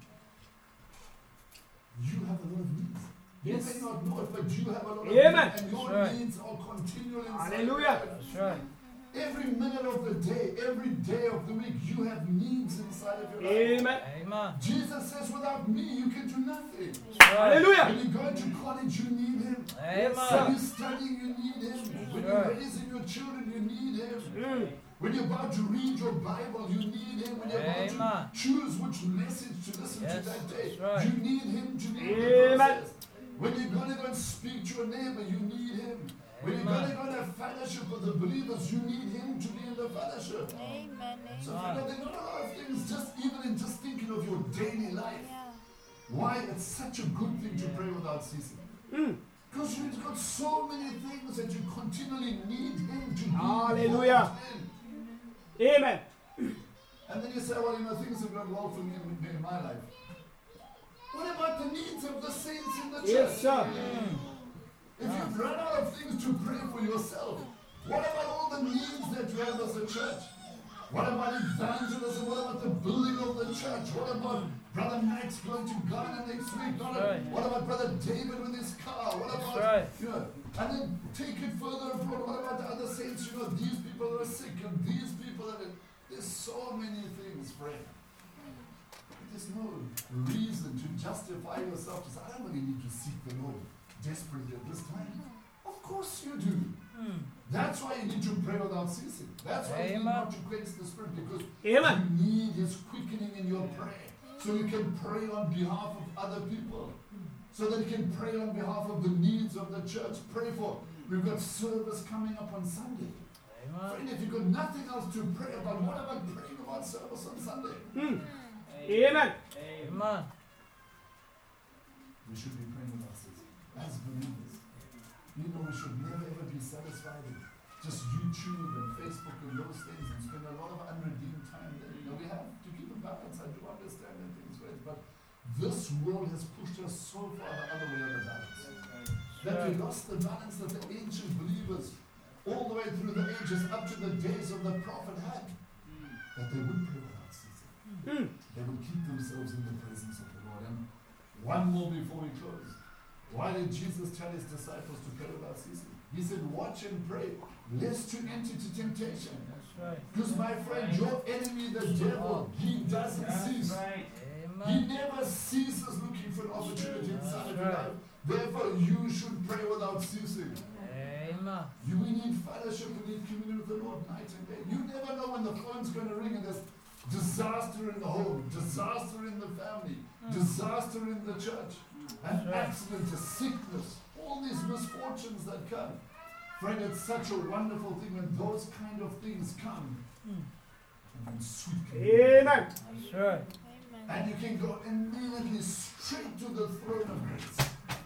you have a lot of needs. Yes. You may not know it, but you have a lot of Amen. needs, and your Right. needs are continual inside Hallelujah. your life. That's right. Every minute of the day, every day of the week, you have needs inside of your life. Amen. Amen. Jesus says, without me, you can do nothing. That's right. Hallelujah. When you go into college, you need him. Amen. When you're studying, you need him. When you're Right. raising your children, you need him. Mm. When you're about to read your Bible, you need him. When you're about Amen. to choose which message to listen Yes, to that day, that's right. you need him to be in the Amen. process. When you're going to go and speak to your neighbor, you need him. When you're going to Amen. go and have fellowship with the believers, you need him to be in the fellowship. Amen. So Amen. you know, there are not a lot of things, just even in just thinking of your daily life. Yeah. Why it's such a good thing to pray without ceasing. Mm. Because you've got so many things that you continually need him to be Hallelujah. involved Amen. in. And then you say, well, you know, things have gone well for me in, in my life. What about the needs of the saints in the church? Yes, sir. Mm. If you've run out of things to pray for yourself, what about all the needs that you have as a church? What about evangelism? What about the building of the church? What about Brother Max going to Ghana next week? What, Right. what about Brother David with his car? What That's about, right. you know, and then take it further abroad. What about the other saints? You know, these people are sick and these people are, there's so many things, friend. There's no reason to justify yourself to say, I don't really need to seek the Lord desperately at this time. Of course you do. Mm. That's why you need to pray without ceasing. That's why you need Amen. not to quench the Spirit, because Amen. you need His quickening in your prayer. So you can pray on behalf of other people. So that you can pray on behalf of the needs of the church. Pray for. We've got service coming up on Sunday. Amen. Friend, if you've got nothing else to pray about, what about praying about service on Sunday? Mm. Amen. Amen. We should be praying about this as believers. You know, we should never ever be satisfied with just YouTube and Facebook and those things and spend a lot of unredeemed time there. You know, we have to keep a balance. I do understand that things, right? But this world has pushed us so far the other way on the balance. That we lost the balance that the ancient believers, all the way through the ages, up to the days of the prophet had. That they would pray without ceasing. Mm. They would keep themselves in the presence of the Lord. And one more before we close. Why did Jesus tell his disciples to pray without ceasing? He said, watch and pray, lest you enter into temptation. That's right. Because my friend, your enemy, the devil, he doesn't cease. Amen. He never ceases looking for an opportunity inside of your Right. life. Therefore, you should pray without ceasing. Amen. You, we need fellowship, we need communion with the Lord night and day. You never know when the phone's going to ring and there's disaster in the home, disaster in the family, disaster in the church, an Right. accident, a sickness, all these misfortunes that come. Friend, it's such a wonderful thing when those kind of things come. Mm. And sweet communion. Amen. That's right. Amen. And you can go immediately straight to the throne of grace.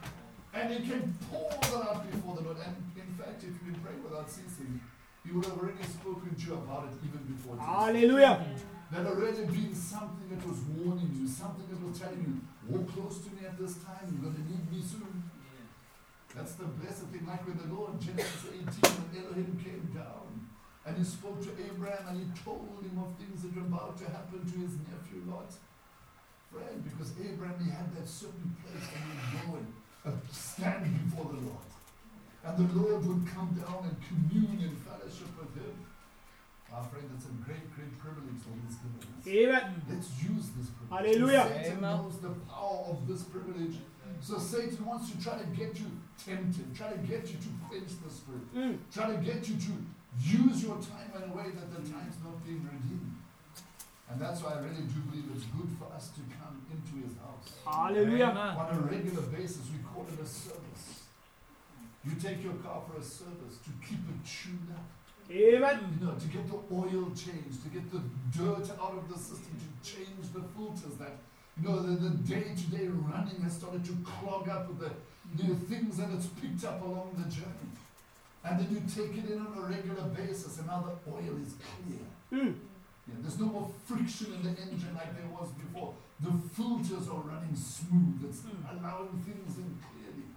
And you can pour that out before the Lord. And in fact, if you pray without ceasing, He would have already spoken to you about it even before Jesus. Hallelujah. There had already been something that was warning you, something that was telling you, walk close to me at this time, you're going to need me soon. That's the blessed thing, like when the Lord, Genesis eighteen, when Elohim came down, and he spoke to Abraham, and he told him of things that were about to happen to his nephew Lot. Friend, because Abraham, he had that certain place and he would go and uh, stand before the Lord. And the Lord would come down and commune in fellowship with him. Our friend, it's a great, great privilege that he's given us. Amen. Let's use this privilege. Hallelujah. Satan Amen. knows the power of this privilege. So Satan wants to try to get you tempted, try to get you to quench the Spirit, Mm. try to get you to use your time in a way that the time's not being redeemed. And that's why I really do believe it's good for us to come into His house. Hallelujah. Amen. On a regular basis, we call it a service. You take your car for a service to keep it tuned up. Amen. You know, to get the oil changed, to get the dirt out of the system, to change the filters that, you know, the, the day-to-day running has started to clog up with the, the things that it's picked up along the journey. And then you take it in on a regular basis and now the oil is clear. Mm. Yeah, there's no more friction in the engine like there was before. The filters are running smooth. It's allowing things in clearly.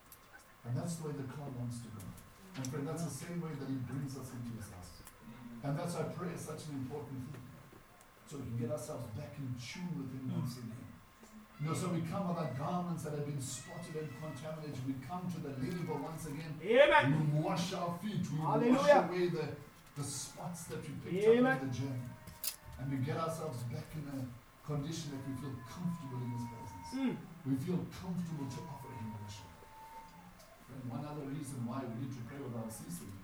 And that's the way the car wants to go. And friend, that's the same way that He brings us into His house. And that's why prayer is such an important thing. so we can get ourselves back in tune with Him once again. You know, so we come with our garments that have been spotted and contaminated. We come to the laver once again. Amen. We wash our feet. We Hallelujah. wash away the, the spots that we picked Amen. up in the journey. And we get ourselves back in a condition that we feel comfortable in His presence. Mm. We feel comfortable to offer Him worship. And one other reason why we need to pray without ceasing.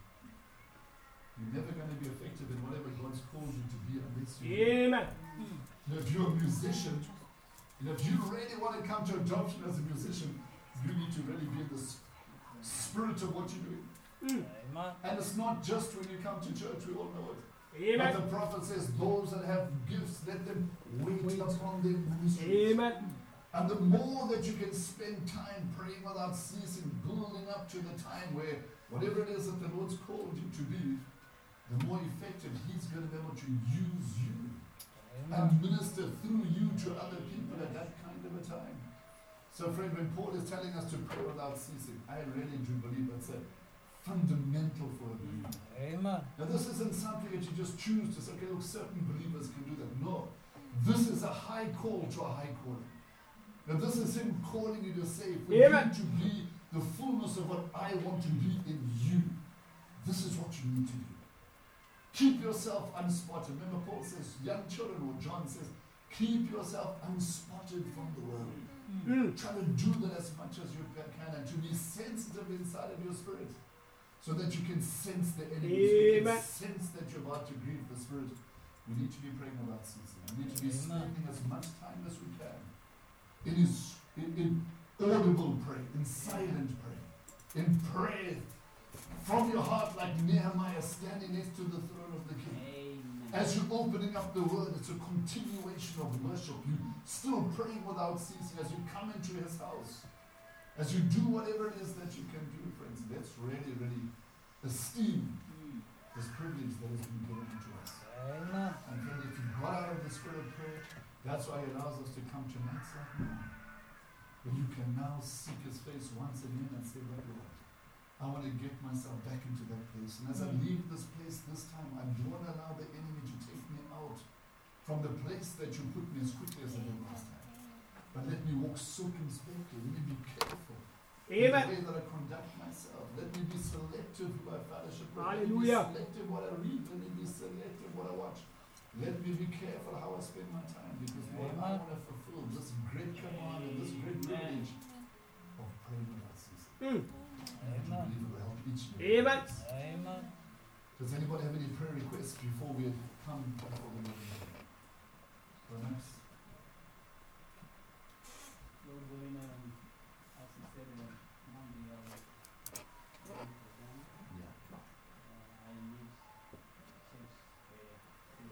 You're never going to be effective in whatever God's called you to be unless you. Amen. You know, if you're a musician, you know, if you really want to come to adoption as a musician, you need to really be in the s- spirit of what you're doing. Mm. Amen. And it's not just when you come to church, we all know it. Amen. But the prophet says, those that have gifts, let them wait upon their ministries. Amen. And the more that you can spend time praying without ceasing, building up to the time where whatever it is that the Lord's called you to be, the more effective He's going to be able to use you Amen. and minister through you to other people at that kind of a time. So, friend, when Paul is telling us to pray without ceasing, I really do believe that's a fundamental for a believer. Amen. Now, this isn't something that you just choose to say, okay, look, certain believers can do that. No. This is a high call to a high calling. Now, this is Him calling you to say, for Amen. you to be the fullness of what I want to be in you, this is what you need to do. Keep yourself unspotted. Remember, Paul says, young children, or John says, keep yourself unspotted from the world. Mm. Try to do that as much as you can and to be sensitive inside of your spirit so that you can sense the enemy, so you can Amen. sense that you're about to grieve the Spirit. We need to be praying without ceasing. We need to be Amen. spending as much time as we can in, his, in, in audible prayer, in silent prayer, in prayer from your heart like Nehemiah standing next to the throne of the King. As you're opening up the Word, it's a continuation of worship. You still praying without ceasing as you come into His house. As you do whatever it is that you can do, friends. Let's really, really esteem this privilege that has been given to us. Amen. And friend, if you got out of the spirit of prayer, that's why He allows us to come to nights like now. Where you can now seek His face once again and say, Lord, I want to get myself back into that place. And as I leave this place this time, I don't want to allow the enemy to take me out from the place that you put me as quickly as I did last time. But let me walk circumspectly. Let me be careful in Amen. the way that I conduct myself. Let me be selective who I fellowship with. Hallelujah. Let me be selective what I read. Let me be selective what I watch. Let me be careful how I spend my time. Because Lord, I want to fulfill this great command and this great privilege of praying without ceasing. Mm. I do believe it will help each and every Amen. one of us. Amen. Does anybody have any prayer requests before we come before the Lord? Perhaps? Lord willing, um, as he said on Monday, I will pray for them. Yeah. Uh, I need change prayer too.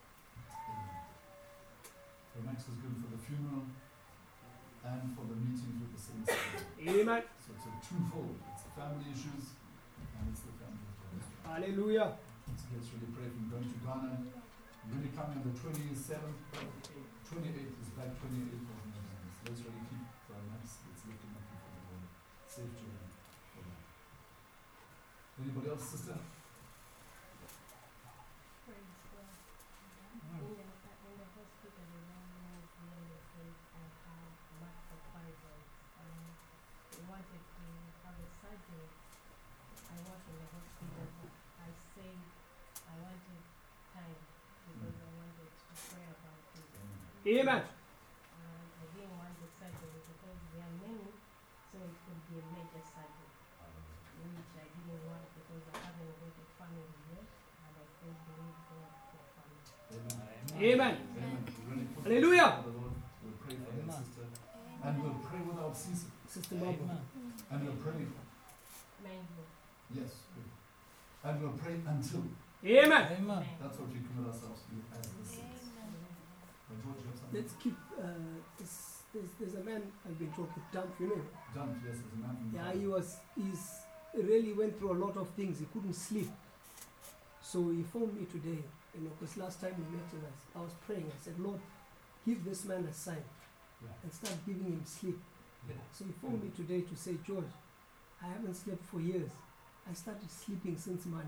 Max is good for the funeral and for the meetings with the saints. Amen. So it's a twofold. It's the family issues and it's the family issues. Hallelujah. So let's really pray from going to Ghana. We're really coming on the twenty-seventh, twenty-eighth is back twenty-eighth of November. So let's really keep uh, Max. Let's lift him up before the Lord. Safe journey for that. Anybody else, sister? Praise God. In the, in the hospital, they don't know when they say I have lots of fibroids. Um, they wanted to have a surgery. I was in the hospital, but I said I wanted time because I wanted to pray about it. Amen. Uh, I didn't want the surgery because there are many, so it could be a major surgery, which I didn't want because I haven't got a family yet, and I still believe God for family. Amen. Amen. We're really put Hallelujah. before the Lord. We'll pray for that Amen. sister. And we'll pray without ceasing. Sister Margaret. Amen. And we'll pray. Mango. Yes. Good. And we'll pray until. Amen. Amen. That's what we commit ourselves to as the saints. But George, you have something? Let's keep. Uh, this, there's, there's a man I've been talking. Dump, you know. Done. Yes, as a man from Yeah, God. he was. He's really went through a lot of things. He couldn't sleep. So he phoned me today. You know, because last time we met him, I, I was praying. I said, Lord, give this man a sign Yeah. and start giving him sleep. Yeah. So he phoned me today to say, George, I haven't slept for years. I started sleeping since Monday.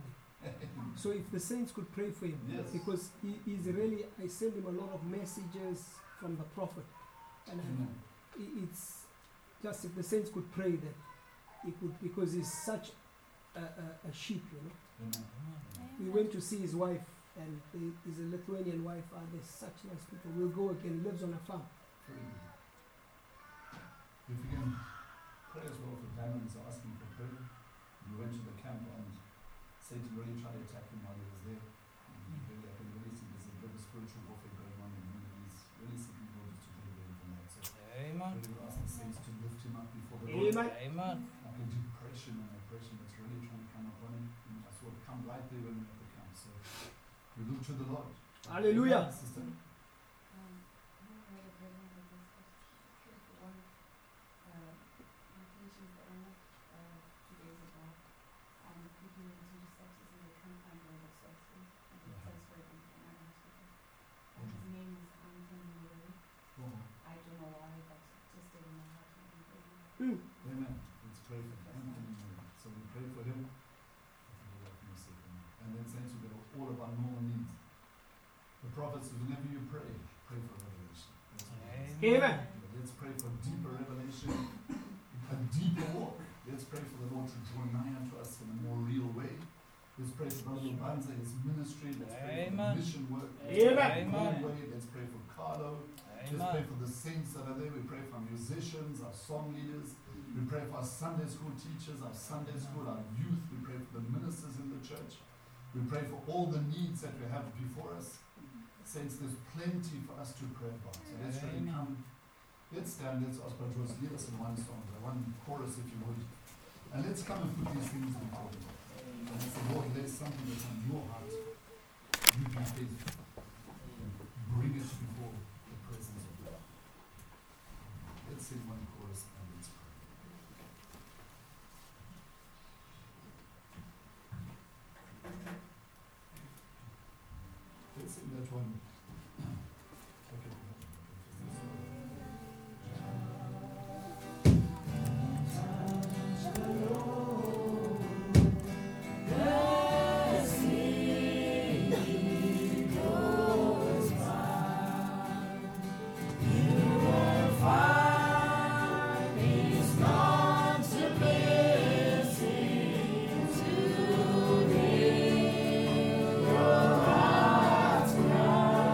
So if the saints could pray for him, Yes. because he is really, I send him a lot of messages from the prophet, and I, Amen. i- it's just if the saints could pray that he could, because he's such a, a, a sheep, you know. Amen. We went to see his wife, and they, he's a Lithuanian wife. Ah, they're such nice people. We'll go again. He lives on a farm. Very good. If you can pray as well for Damon is asking for prayer. We went to the camp and Satan really tried to attack him while he was there. And he really, I can really see there's a bit of spiritual warfare going on in him, and he's really seeking God to deliver him from that. So Amen. really we're asking saints to lift him up before the Amen. Lord. Amen. Like a depression and oppression that's really trying to come upon him. And I saw it come right there when we were at the camp. So we look to the Lord. Hallelujah. Sister. Um, I had a dream like this. I was for one uh, location that I met uh, two days ago, and people were into the sources and they can't find where the source is. And it says right in the hospital. And his name is Anthony Murray. Oh, I don't know why, but just stayed in my heart. And I'm praying. Mm. amen. Let's pray for Anthony Murray. So we pray for him. And then saints, we've got all of our normal needs. The prophet says, whenever you pray, pray for revelation. Let's pray. Amen. Let's pray for deeper revelation, a deeper walk. Let's pray for the Lord to draw nigh unto us in a more real way. Let's pray for Brother Banza, his ministry. Let's pray for Amen. the mission work. Let's Amen. pray for Amen. Conway. Let's pray for Carlo. Let's pray Amen. for the saints that are there. We pray for our musicians, our song leaders. We pray for our Sunday school teachers, our Sunday school, our youth. We pray for the ministers in the church. We pray for all the needs that we have before us. Saints, there's plenty for us to pray about. So let's really come. Let's stand. Let's ask Brother Rose, lead us in one song, one chorus if you would. And let's come and put these things before Him. And as the Lord lays something that's on your heart, you be faithful. Bring it before the presence of God. Let's sing one chorus and let's pray. Let's sing that one. Responsibility to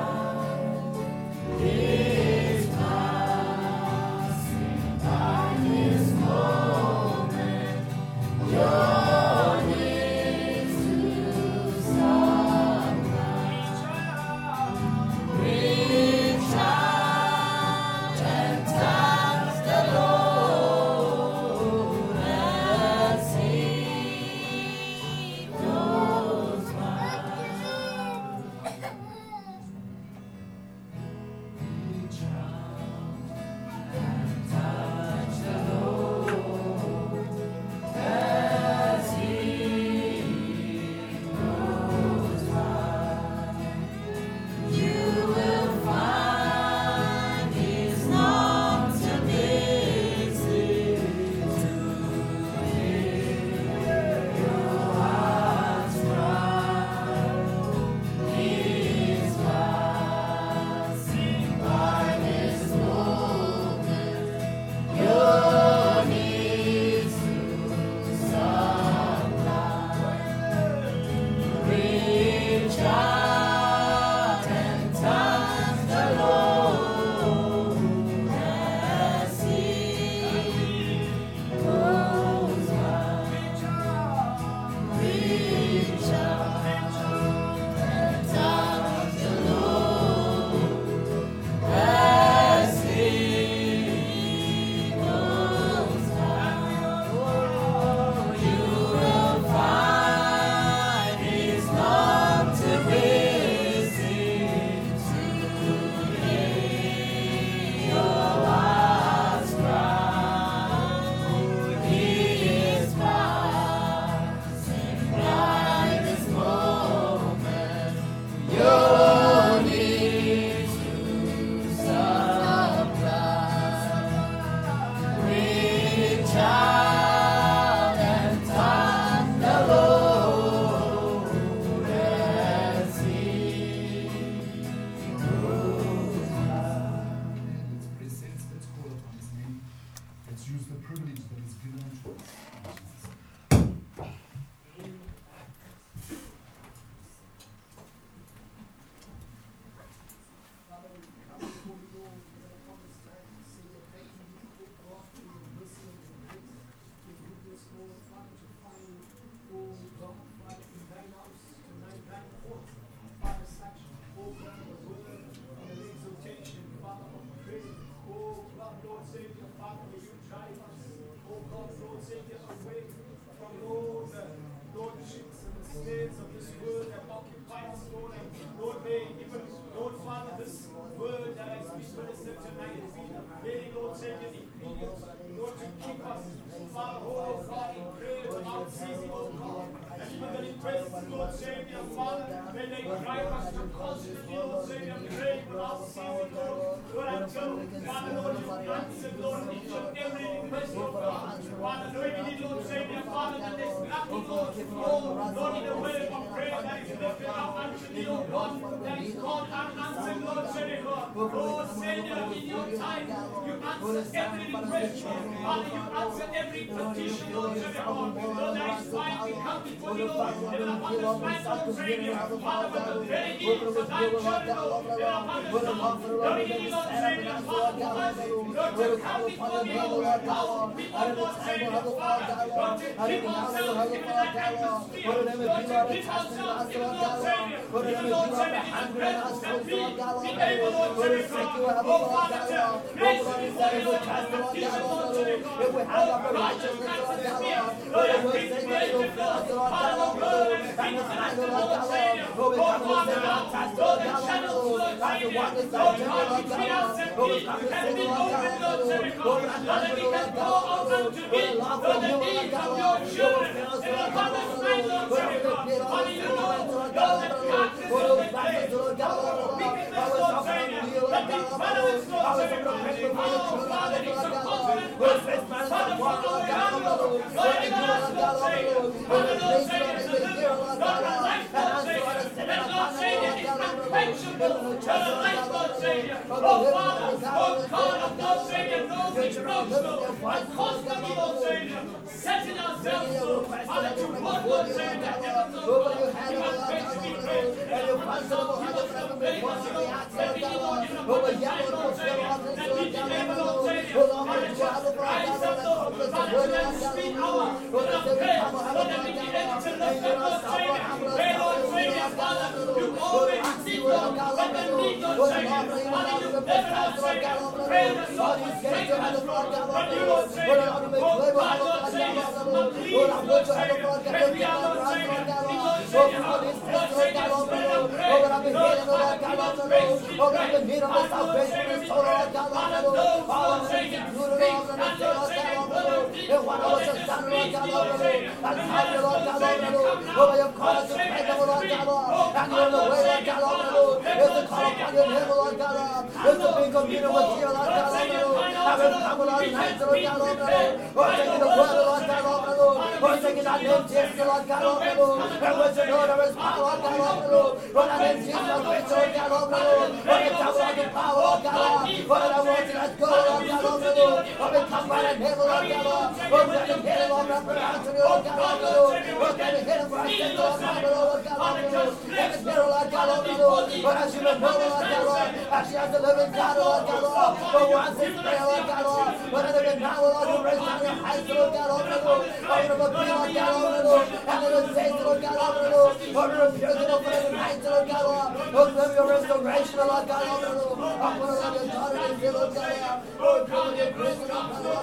Father, this word that has been ministered tonight has been really, Lord, Savior, ingredient, Lord, to keep us, Father, oh God, in prayer without ceasing, oh God. And even the requests, Lord, Savior, Father, may they drive us to constantly, Lord, Savior, pray without ceasing, Lord. Lord, until, Father, Lord, you answer, Lord, each and every request, oh God. Father, knowing it, Lord, Savior, Father, that there's nothing, Lord, oh, Lord, in the way of prayer that is lifted up unto thee, oh God, that is called unanswered, Lord, Savior, God. Oh, Savior, in your time, you answer every request, Father, you answer every petition, Lord, Savior, God. Lord, that is why we come before you, Lord, even upon this night, Lord, Savior, Father, with the very needs of thy children, Lord, even upon this night, Lord, in you, Lord, Savior, Father, who has it, Lord, to come before you, Lord, Lord, people, Lord, Savior, Father, Lord, to keep ourselves in an atmosphere, Lord, to keep ourselves in, Lord, Savior, even, Lord, Savior, in the presence of thee, be able, Lord, Savior, God, oh, Father, to raise before you, Lord, our petition, Lord, Savior, God, oh, for righteousness, Lord, Savior, Lord, as we pray with God, Father, Lord, and things that the Lord, Savior, oh, Father, Lord, the shadows, Lord, Savior, oh, God, between us and thee, has been open, Lord, Savior, God, Lord, that we can go out unto thee, Lord, the needs of your children, and upon this night, Lord, Savior, God, Father, you know, Lord, that darkness is the place, oh, wickedness, Lord, Savior, that we balance, Lord, Savior, God, oh, Father, it's a confident purpose, Father, for our God, Lord, Lord, everlasting, Lord, Savior, Father, Lord, Savior, is the living, Lord, life, Lord, Savior, and Lord, Savior, is unquenchable, to the life, Lord, Savior, oh, Father, oh, God of Lord, Savior, knows which roads, Lord, and constantly, Lord, Savior, setting ourselves, Lord, Father, to walk, Lord, Savior, that never, Lord, you must face me, pray, and you must, Lord, you must have faith, Lord, that we need, Lord, in the body, Lord, Savior, that we can never, Lord, Savior, and just rise up, Lord, Father, that speak our, Lord, of prayer, Lord, that we can able to lift up, Lord, Savior, pray, Lord, Savior, Father, you always see, Lord, when the need, Lord, Savior, Father, you never, Lord, Savior, pray that, Lord, you strengthen us, when you, Lord, Savior, oh, God, Lord, Savior, but please, Lord, Savior, let me out, Lord, Savior, in Lord, Savior, Lord, Savior, spread our prayer, Lord, Father, praise be praised, Father, Lord, Savior, be praised, Father, those, Lord, Savior, things that, Lord, Savior, Lord, people, Lord, that just speak, Lord, Savior, and how, Lord, Savior, come now, Lord, Savior, and speak, oh, God, Lord, Savior, Father, Lord, every Savior, Lord, and Lord, Savior, Lord, Savior, find out, Lord, we can be prepared, Lord, taking the word, Lord, Lord, Lord, taking our name, Jesus, Lord, Lord, and what's the Lord, there is power, Lord, Lord, Lord, our name, Jesus, Lord, Lord, Lord, Lord, the power of the power, Lord, Lord, Lord, I want to let go, Lord, Lord, Lord, Lord, we come by the name, Lord, Lord, Lord, let me get it, Lord, Lord, Lord, Lord, Lord, let me get it for us, Lord, Lord, Lord, let me get it, Lord, Lord, Lord, Lord, as you know, Lord, Lord, as she has the living God, Lord, Lord, for once in prayer, Lord, Lord, Lord, and even now, Lord, you raise down your hands, Lord, Lord, Lord, Lord, you will be, Lord, Lord, Lord, and it will say, Lord, Lord, Lord, Lord, you refuse to open the night, Lord, Lord, Lord, let your restoration, Lord, Lord, Lord, upon your daughter, and give, Lord, Lord, God, your grace, Lord, Lord, Lord,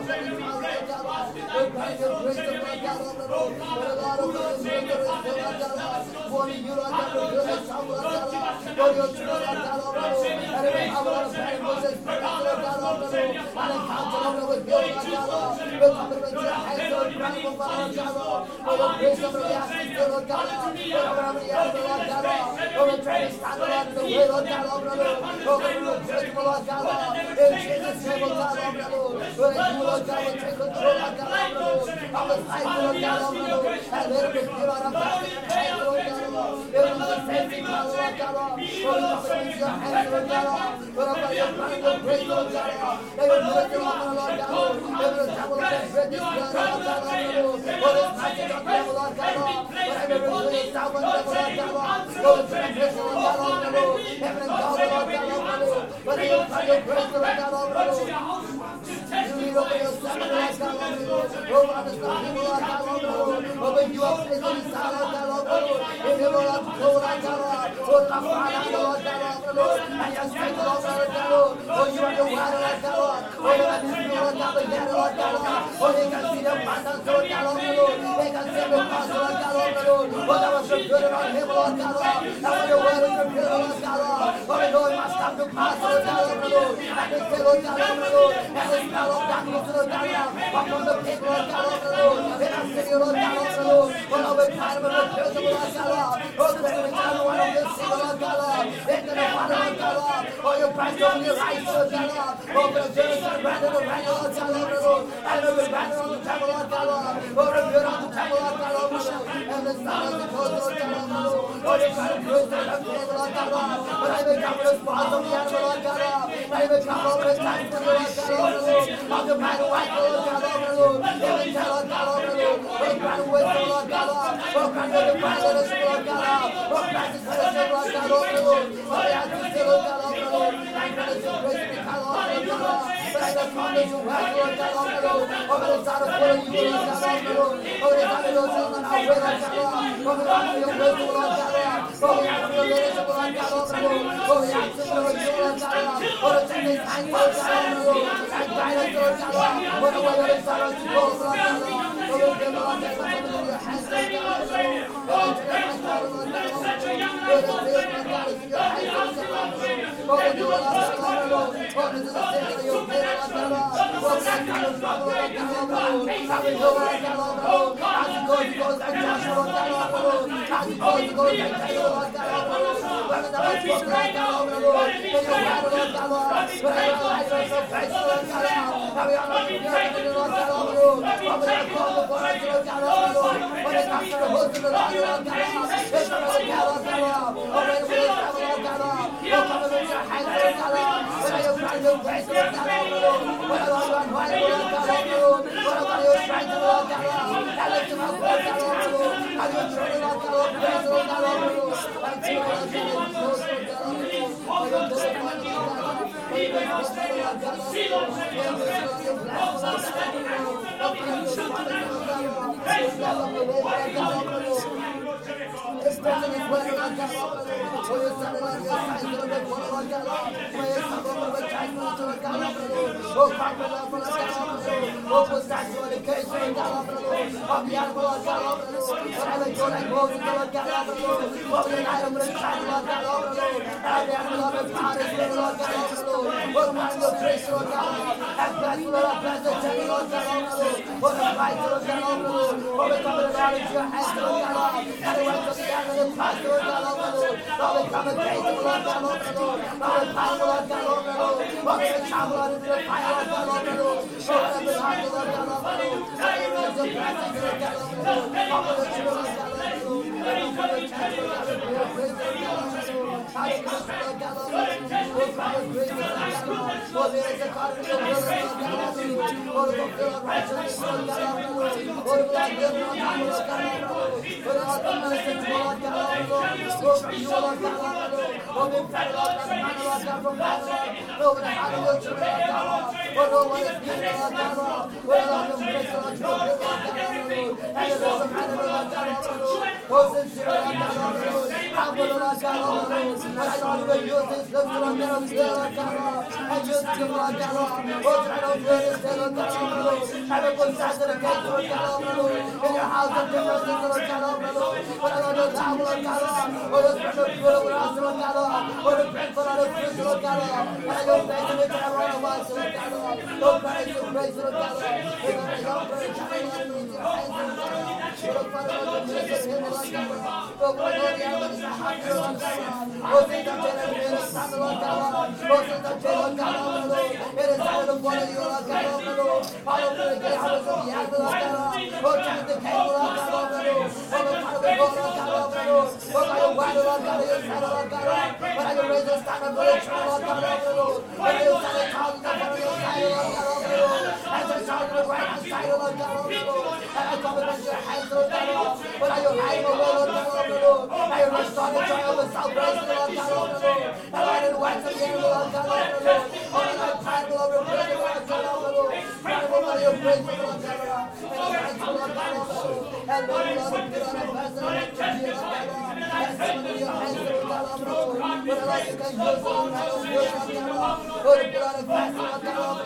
Lord, God, your grace, Lord, Lord, Lord, Lord, of God, your grace, Lord, Lord, for you, Lord, God, your goodness, Lord, Lord, for your truth, Lord, Lord, and every hour of prayer, Moses, Lord, Lord, Lord, and encounter, Lord, with you, Lord, Lord, with coming with your hands, Lord, grant, Lord, Lord, for your grace, Lord, the atmosphere, Lord, God, for whatever the enemy, Lord, God, for we try to stand, Lord, the way, Lord, God, Lord, for we will judge, Lord, God, in Jesus' name, Lord, God, Lord, for you, Lord, God, will take control, Lord, God, Lord, of the life, Lord, God, Lord, and let it be pure, Lord, God, Lord, God, it will be safety, Lord, God, for we come against your hands, Lord, God, for by your blood, your grace, Lord, God, they will do it, Lord, God, they will devil, Lord, break this blood, Lord, God, Lord, for this magic of devil, Lord, God, for every religious devil, Lord, God, Lord, for the mission, Lord, God, Lord, heaven and God, Lord, God, Lord, for they will find your grace, Lord, God, Lord, you lead over your son, Lord, God, Lord, over the son, Lord, God, Lord, over you are placed on the side, Lord, God, Lord, in the Lord, Lord, God, Lord, for the Father, Lord, God, Lord, and your strength, Lord, God, Lord, for you are the water, Lord, God, Lord, for you are the spirit, Lord, God, the yellow, Lord, God, Lord, for they can see the abundance, Lord, God, Lord, they can see the cross, Lord, God, Lord, for that was revealed on him, Lord, God, Lord, and when the word is revealed, Lord, God, Lord, for we know it must come to pass, Lord God, over Lord. And we say, Lord God, over Lord. And the spell of darkness, Lord God, upon the people, Lord God, over Lord. In our city, Lord God, over Lord. For our time and the church, Lord God. Oh, the every time one of this city, Lord God. Into the Father, Lord God. Oh, your Christ on your right, Lord God. Oh, the journey to the brand of the brand, Lord God, over Lord. And the brand on the temple, Lord God. Oh, the good on the temple, Lord God, over Lord. And the sun of the coast, Lord God, over Lord. Oh, the kind of grace that I'm giving, Lord God. But I may come with a spot of the animal, Lord God. I may come over the time for the Lord God, over Lord. On the brand of white, Lord God, over Lord. Even tell Lord God, over Lord. Oh, brand of wisdom, Lord God. Oh, brand of the brand of the Lord God. Oh, brand of the fellowship, Lord God, over Lord. Oh, the answer, Lord God, over Lord. And brand of the grace to be called, Lord God. But I know promise you have, Lord God, over Lord. Over the side of follow you, Lord God, over Lord. Over the side of your children, our way, Lord God. Over the side of your wisdom, Lord God. Over the side of your leadership, Lord God, over Lord. Over the answer, Lord, you, Lord God. Over the things I know, Lord God, over Lord. And guide us, Lord God. Over the way of the side of the goal, Lord God. Over the giver, Lord God, over your hands, Lord God, over Lord. Over the giver, Lord God, over Lord. Over the giver, Lord God, is in your hands, Lord God, over Lord. Over the giver, Lord God, over Lord. Over the sin of your prayer, Lord God. Over that kind of trouble, Lord God, over Lord. As we go, Lord God, over Lord. As he goes, he goes like Joshua, Lord God, over Lord. As he goes, he goes like Taylor, Lord God, over Lord. Whether the Lord spoke, Lord God, over Lord. In your battle, Lord God, Lord. But I realize you're so faithful, Lord God, now we are not prepared, Lord God, over Lord. Over that call before us, Lord God, over Lord. When it comes to the host of the Lord, Lord God, it's the Lord God, Lord God, over the will of the Lord God, you'll come in your hands, Lord God, when I have found your grace, Lord God, over Lord. When I want to unwind, Lord God, over Lord. When I want your strength, Lord God, and lift him up, Lord God, over Lord. And your journey, Lord God, over grace, Lord God, over Lord. And to our Lord God, and close, Lord God, over Lord. For your good and mighty, Lord God, for your grace, Lord God, Lord God, over Lord. For your grace, Lord God, Lord God, over Lord. For your grace, Lord God, Lord God, over Lord. For your love of the way, Lord God, over Lord. Expressing his word, Lord God, over Lord. For your son, Lord God, signs, Lord God, Lord God, for your son, Lord God, signs, Lord God, over Lord. Oh, comfort, Lord, for Lord God, over Lord. Oh, for statue of the case, Lord God, over Lord. Of the animal, Lord God, over Lord. For I will go like Moses, Lord God, over Lord. For the night of the shine, Lord God, over Lord. And the animal of the God is Lord, Lord God, over Lord. Oh, God, your grace, Lord God. And bless, Lord, bless the journey, Lord God, over Lord. For the fight, Lord God, over Lord. For the covenant knowledge, your hands, Lord God. And the work of the animal, the past, Lord God, over Lord. For the covenant grace, Lord God, over Lord. For the power, Lord God, over Lord. For the travel, Lord, into the fire, Lord God, over Lord. For the heart, Lord God, over Lord. For the rest of blessings, Lord God, over Lord. For the children, Lord God, over Lord. And for the church, Lord God, over your grace, Lord God, over Lord. I trust, Lord God, over Lord. For Father, grace, Lord God, over Lord. For there is a God in your will, Lord God, over Lord. For the fulfill of righteousness, Lord God, over Lord. For the blood, Lord God, Lord God, over Lord. For the heart of mercy, Lord God, over Lord. For you, Lord God, over Lord. For the prayer, Lord God, man, Lord God, from man, Lord. Over the heart of your children, Lord God, Lord. For no one is given, Lord God, Lord. For the Lord of grace, Lord God, Lord God, over Lord. And the Lord of man, Lord God, over Lord. For sincere, Lord God, over Lord. Humble, Lord God, over Lord. And I know you will use this lift, Lord God, of prayer, Lord God, Lord. And use him, Lord God, Lord. Oh, try to pray this day, Lord God, over Lord. And we put that to the gate, Lord God, over Lord. In your house of differences, Lord God, over Lord. But I know the time, Lord God, Lord. For the spirit of good over us, Lord God, Lord. For the prayer for our Christ, Lord God, Lord. And I know faith in which I run of us, Lord God, Lord. Lord Christ, your grace, Lord God, Lord. In the young prayer, coming on with your hands, Lord God, Lord. Lord Father, Lord, the minister of him, Lord God, Lord. Lord, Lord, the element is the heart, Lord God, Lord. Lord, things are changing, and it is time, Lord God, Lord. Lord, things are changing, Lord God, Lord. It is time to follow you, Lord God, Lord. Follow through the gatehouse of the animal, Lord God, Lord. Lord, change the cable, Lord God, Lord. Lord, Lord, Father, the Lord, Lord God, Lord. Lord, by your word, Lord God, your son, Lord God, Lord. But I will raise the standard for the children, Lord God, Lord. When you stand and talk, Lord God, your side, Lord God, Lord. As I talk to the right hand side, Lord God, Lord. And I come against your hands, Lord God, Lord. But I will hide my way, Lord God, Lord. I will restore the joy of the salvation, Lord God, Lord. And I will watch the end, Lord God, Lord. All of my time, Lord, will praise you, Lord God, Lord. I will honor your praise, Lord God, Lord. And I thank you, Lord God, Lord. And Lord, Lord, we put on a blessing, Lord God, Lord. And some of your hands, Lord God, Lord. But I like you can use, Lord God, Lord. Lord, put on a blessing, Lord God, Lord.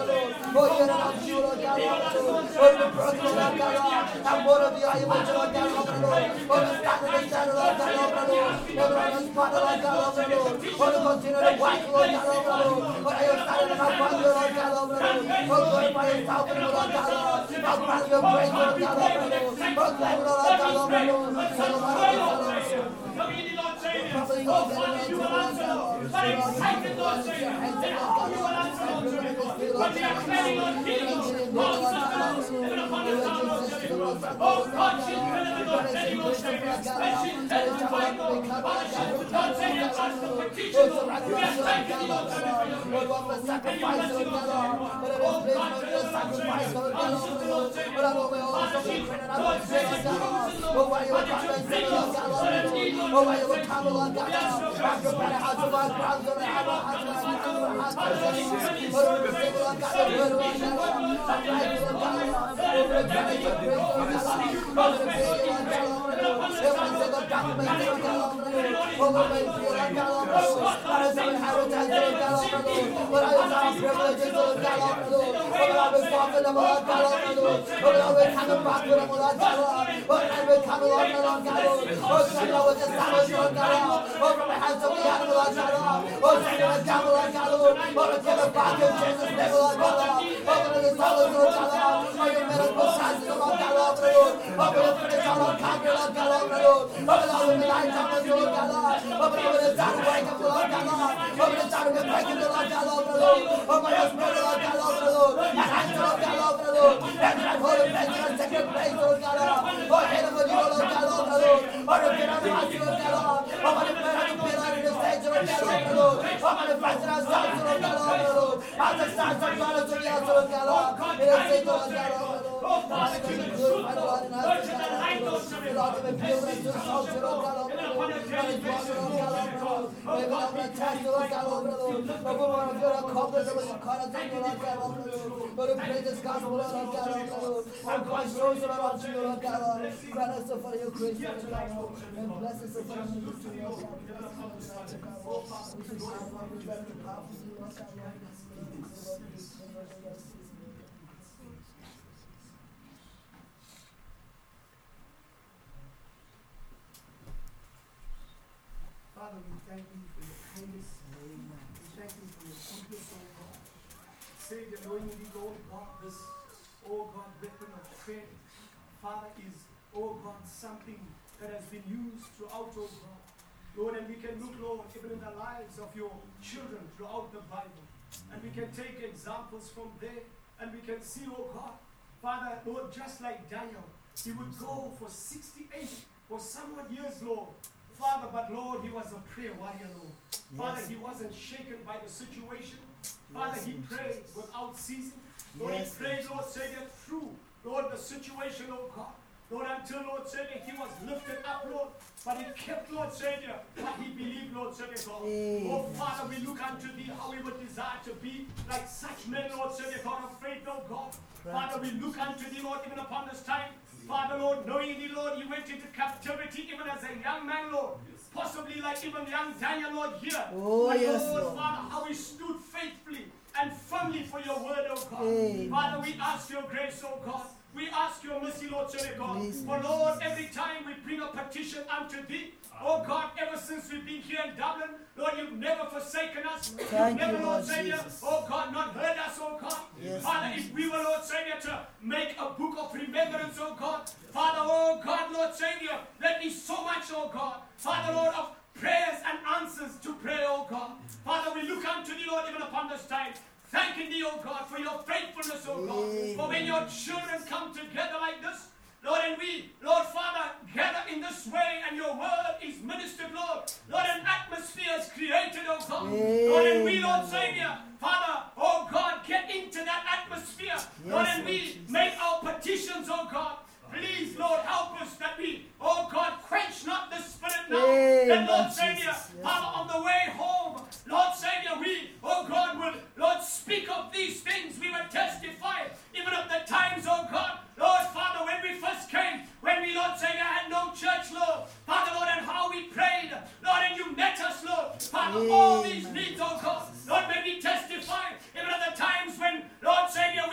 Oh, you're not you, Lord God, Lord. Oh, the broken, Lord God, Lord. I'm more of the eye, but you, Lord God, Lord. Oh, the standard and standard, Lord God, Lord. Oh, the running spot, Lord God, Lord. Oh, the continue to watch, Lord God, Lord. Oh, I am standing in my body, Lord God, Lord. Oh, glorify yourself, Lord God, Lord. Oh, grant your grace, Lord God, Lord. Oh, claim, Lord God, Lord. So, Lord, Probably Lord, Father, you will answer, Lord. But excited, Lord, say, and then how you will answer, Lord. But they are planning on healing, Lord, something even upon the town, Lord. Oh, God, she's willing, Lord, telling Lord, say, and she's testifying, Lord. Father, she's not saying it's just a petition, Lord. We are thanking you, Lord, for the sacrifice, Lord, God. Oh, God, for the sacrifice, Lord, God. Father, she's Lord, say, oh, why you were coming, Lord, God. Oh, why you were coming, Lord, God. After better house of our grounds, Lord, have a house of our grounds, Lord, house of our grounds. Lord, we pray, Lord, God, the word, Lord, God. Sometimes, Lord, God, over the grace of grace, Lord, God. Over the grace, Lord, God. Everyone say, Lord, document, Lord, God. Over the grace, Lord, God. That is our inheritance, Lord, God. But I is our privileges, Lord, God. Over our responsibility, Lord, God. Over our coming back with them, Lord, God. But I will come, Lord, God. Oh, God, I will establish, Lord, God. Oh, from the hands of the animal, Lord, God. Oh, send him a devil, Lord, God. Oh, to give him back in Jesus' name, Lord, God. Oh, for the souls, Lord, God. Oh, your medical chances, Lord, God. Oh, for the finish, Lord, Calvary, Lord, God. Oh, for the Lord, the light of us, Lord, God. Oh, for the time to wake up, Lord, God. Oh, for the time to break into, Lord, God. Oh, for your spirit, Lord, God. Oh, and hands, Lord, God. Oh, and that holy place, Lord, second place, Lord, God. Oh, hit him with you, Lord, God. Oh, for the get on the house, Lord, God. Oh, for the prayer of the pillar in the stage, Lord, God. Oh, for the fact that I stand, Lord, God. Oh, as the stars of God, to the house, Lord, God. In the stage, Lord, God. Oh, Father, give me good, my Lord, and I say, God. Lord, to be pure and to soul, Lord, God. Oh, Lord, God. May we not attach, Lord, God. Oh, for if you're accomplished with your content, Lord, God. But we pray this gospel, Lord, God. And Christ shows, Lord, unto you, Lord, God. Grant us for your grace, Lord, God. And bless us for your ministry, Lord, God. Oh, Father, we just have one with them, the power of you, Lord, God. Father, we thank you for your kindness. Amen. We thank you for your goodness, oh God. Savior, knowing we, Lord God, this, oh God, weapon of prayer, Father, is, oh God, something that has been used throughout, oh God. Lord, and we can look, Lord, even in the lives of your children throughout the Bible. And we can take examples from there, and we can see, oh God, Father, Lord, just like Daniel, he would go for sixty-eight or somewhat years, Lord. Father, but Lord, he was a prayer warrior, Lord. Father, he wasn't shaken by the situation. Father, he prayed without ceasing. Lord, he prayed, Lord, Savior, through, Lord, the situation, oh God. Lord, until, Lord Savior, he was lifted up, Lord. But he kept, Lord Savior, what he believed, Lord Savior, God. Oh, Father, we look unto thee, how we would desire to be like such men, Lord Savior, God of faith, oh God. Father, we look unto thee, Lord, even upon this time. Father, Lord, knowing thee, Lord, you went into captivity even as a young man, Lord. Possibly like even young Daniel, Lord, here. Oh, but yes, Lord, Lord. Father, how he stood faithfully and firmly for your word, oh God. Amen. Father, we ask your grace, oh God. We ask your mercy, Lord, Savior God. Please, For Lord, every time we bring a petition unto thee, oh God, ever since we've been here in Dublin, Lord, you've never forsaken us. Thank you've never, you, Lord Lord Savior, Jesus. oh God, not heard us, oh God. Yes, Father, Lord if we were, Lord Savior, to make a book of remembrance, oh God. Father, oh God, Lord Savior, let me so much, oh God. Father, Lord, of prayers and answers to pray, oh God. Father, we look unto thee, Lord, even upon this time. Thanking thee, oh God, for your faithfulness, oh God. Amen. For when your children come together like this, Lord, and we, Lord Father, gather in this way and your word is ministered, Lord. Lord, an atmosphere is created, oh God. Amen. Lord, and we, Lord Savior, Father, oh God, get into that atmosphere. Lord, and we Lord Jesus. make our petitions, oh God. Please, Lord, help us that we, oh God, quench not the spirit now. Amen, That, Lord Lord Savior, Jesus. Yes, Father, on the way home, Lord Savior, we, oh God, will, Lord, speak of these things. We will testify, even of the times, oh God, Lord, Father, when we first came, when we, Lord Savior, had no church, Lord, Father, Lord, and how we prayed, Lord, and you met us, Lord, Father, all these needs, oh God, Lord, may we testify, even of the times when, Lord Savior,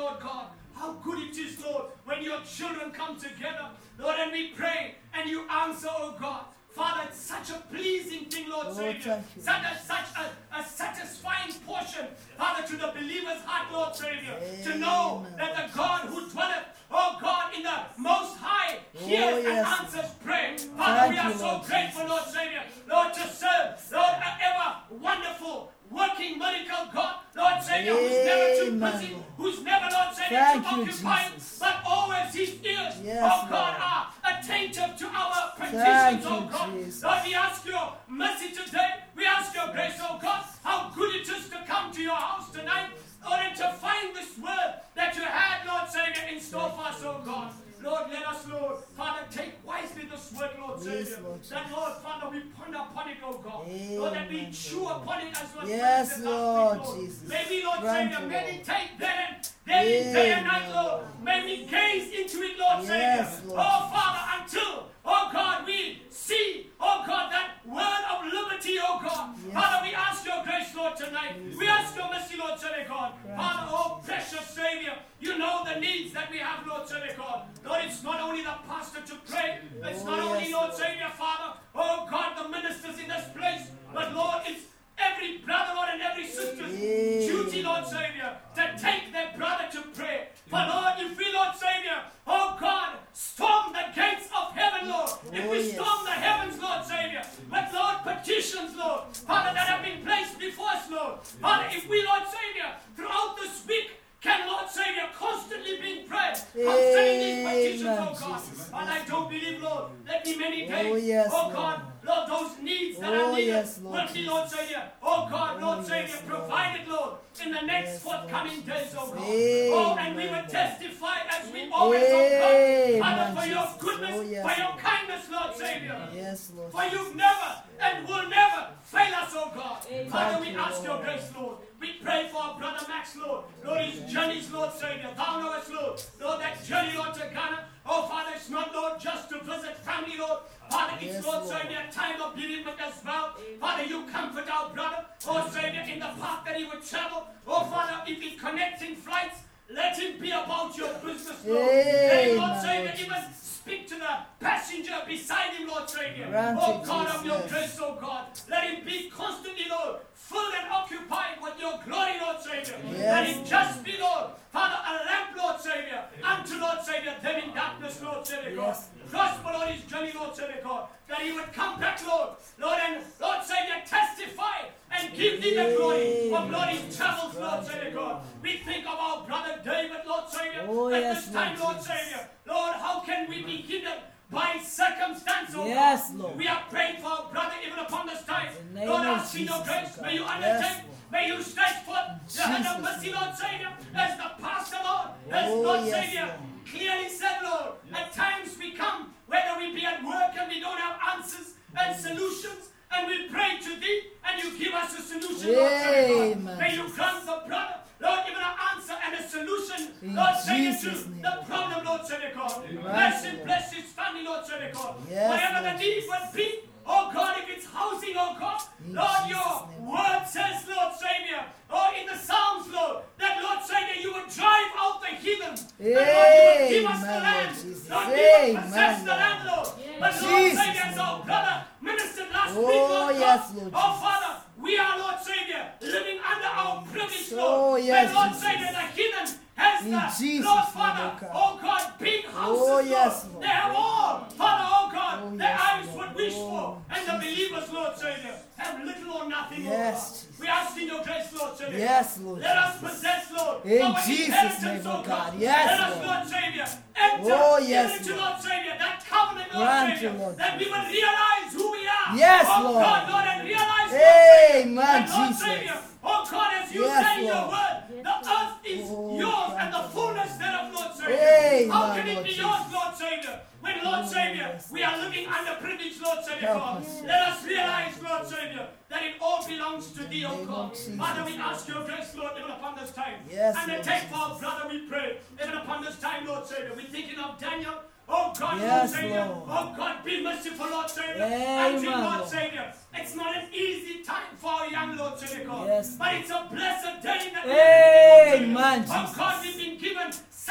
Lord God, how good it is, Lord, when your children come together, Lord, and we pray and you answer, oh God. Father, it's such a pleasing thing, Lord, Lord, Savior. thank you. Such a, such a, a satisfying portion, Father, to the believer's heart, Lord, Savior. To know Amen. that the God who dwelleth, oh God, in the Most High, hears Oh, yes. and answers prayer. Father, we Thank are you, so Lord grateful, Lord, Savior. Lord, to serve, Lord, an ever wonderful, working miracle God, Lord, Savior, who's never too Amen, busy, Lord. who's never, Lord, Savior, Thank too you, occupied, Jesus. but always his ears, Yes, oh God, Lord. are attentive to our Thank petitions, oh you, God. Jesus. Lord, we ask your mercy today. We ask your grace, oh God, how good it is to come to your house tonight, Lord, and to find this word that you had, Lord, Savior, in store for us, oh God. Lord, let us, Lord, Father, take wisely this word, Lord, Yes, Savior. Lord That, Lord, Father, we ponder upon it, oh God. Lord, that we Amen, chew Lord. upon it as was Yes, mentioned Lord last week, Lord. Jesus. May we, Lord, Grant Savior, it, meditate therein, day, day and night, Amen, Lord. Lord. May we gaze into it, Lord, Yes, Savior. Lord Oh, Jesus. Father, until, oh God, we see, oh God, that word of liberty, oh God. Yes. Father, we ask your grace, Lord, tonight. We ask your mercy, Lord, Savior God. Father, oh precious Savior, you know the needs that we have, Lord, Savior God. Lord, it's not only the pastor to pray, it's Oh, not only, yes, Lord, Lord. Savior, Father, oh God, the ministers in this place, but Lord, it's every brother, Lord, and every sister's Amen. duty, Lord, Savior, to take their brother to pray. For Lord, if we, Lord, Savior, oh God, storm the gates of heaven, Lord, if Oh, we yes. storm the heavens, Lord, Savior, with, Lord, petitions, Lord, Father, that have been placed before us, Lord, Father, if we, Lord, Savior, throughout this week, can, Lord, Savior, constantly be prayed concerning these petitions, Amen, oh God. Jesus. And I don't believe, Lord, that in many Oh, days, yes, oh Lord. God, Lord, those needs that Oh, are needed yes, Lord will be, Lord, Savior, oh God, Oh, Lord, yes, Savior, Lord. provided, Lord, in the next Yes, forthcoming Lord days, oh God. Amen, Oh, and we will Lord. testify as we always, oh God, Father, Amen, for your Jesus. goodness, Oh, yes, for your Lord. kindness, Lord, Savior. Yes, Lord. For you've never and will never fail us, oh God. Father, Thank we you, ask your Lord. grace, Lord. We pray for our brother Max, Lord. Lord, his journeys, Lord, Savior. Thou knowest, Lord. Lord, that journey, Lord, to Ghana. Oh, Father, it's not, Lord, just to visit family, Lord. Father, it's, Yes, Lord, Lord. Savior, a time of bereavement as well. Father, you comfort our brother. Oh, Savior, in the path that he would travel. Oh, Father, if he connects in flights, let him be about your business, Lord. Let him, Lord, Amen, Savior, Lord even speak to the passenger beside him, Lord, Savior. Grant Oh, it, God of your Jesus. grace, oh God. Let him be constantly, Lord, full and occupied with your glory, Lord, Savior. Let him just be, Lord, Father, a lamp, Lord, Savior, unto, Lord, Savior, them in darkness, Lord, Savior, God. Yes. Prosper, Lord, his journey, Lord, Savior, God. That he would come back, Lord, Lord, and, Lord, Savior, testify and give thee the glory of, Lord, his travels, Lord, Savior, God. We think of our brother David, Lord, Savior, Oh, at yes, this time, Lord Lord, Jesus. Savior. Lord, how can we be hindered by circumstance, oh Yes, God? Lord. We are praying for our brother even upon this time. In the name Lord, of asking your Jesus, grace, oh may you God. undertake, Yes, Lord. may you stretch forth the hand of Jesus' mercy, name. Lord, Savior, as the pastor, Lord, as Oh, Lord, yes, Savior, Lord. clearly said, Lord, at times we come, whether we be at work and we don't have answers and solutions, and we pray to thee, and you give us a solution, Lord, Savior, God. Amen. May you grant the brother, Lord, even an answer and a solution, In Lord, Savior, Jesus' to name. the problem, Lord, Savior, God. Amen. Bless him, bless his family, Lord, Savior, God. Yes, Whatever Lord the need would be, oh God, if it's housing, oh God, In Lord, Jesus' your name. word says, Lord, Savior, oh, in the Psalms, Lord, that, Lord, Savior, you would drive out the heathen. That, Lord, you would give us the Amen, land. Lord Jesus. Lord, we would Amen, possess the Lord. land, Lord. But, Lord, Jesus' Savior, as our name. brother ministered last Oh, week, Lord, yes, God, Lord oh, Jesus. Father, we are, Lord, Savior, living under our privilege, So, Lord. yes, But, Lord, Jesus. Savior, the heathen has In the, Jesus' Lord, name, Father, oh God. oh God, big houses, Oh, Lord. yes, Lord. They have all, Father, oh God, Oh, their yes, eyes Lord. would wish Oh, for. And the Jesus. believers, Lord, Savior, have little or nothing, Yes, oh God. Jesus. We ask in your grace, Lord, Savior. Yes, Lord Let us Jesus. possess, Lord, In our Jesus' inheritance, name, oh oh God. God. Yes, Let us, Lord. Lord, Savior, enter Oh, yes, into, Lord. Lord, Savior, that covenant, Lord, Grant Savior, you, Lord that we Jesus. will realize who we are. Yes, oh Lord. God, Lord, and realize, Lord, Savior, Amen, that, Lord, Jesus. Savior, oh God, as you Yes, say in your Lord. word, the earth is Oh, yours and thank the you, fullness thereof, Lord, Savior. Amen, How can it Lord be Jesus. yours, Lord, Savior? When, Lord, Oh, Savior, yes, we are living under privilege, Lord, Savior, Help God. us. Let us realize, Lord, Savior, that it all belongs to thee, oh name God. of Jesus. Father, we ask your grace, Lord, even upon this time. Yes, and Lord the take for our Jesus. brother, we pray, even upon this time, Lord, Savior. We're thinking of Daniel. Oh God, Yes, Lord Savior. Lord. Oh God, be merciful, Lord Savior. Amen, And Lord Lord. Savior. It's not an easy time for our young Lord Savior, God. Yes, but it's a blessed day that we Amen, have been, Lord Savior. Oh Jesus. God, we've been given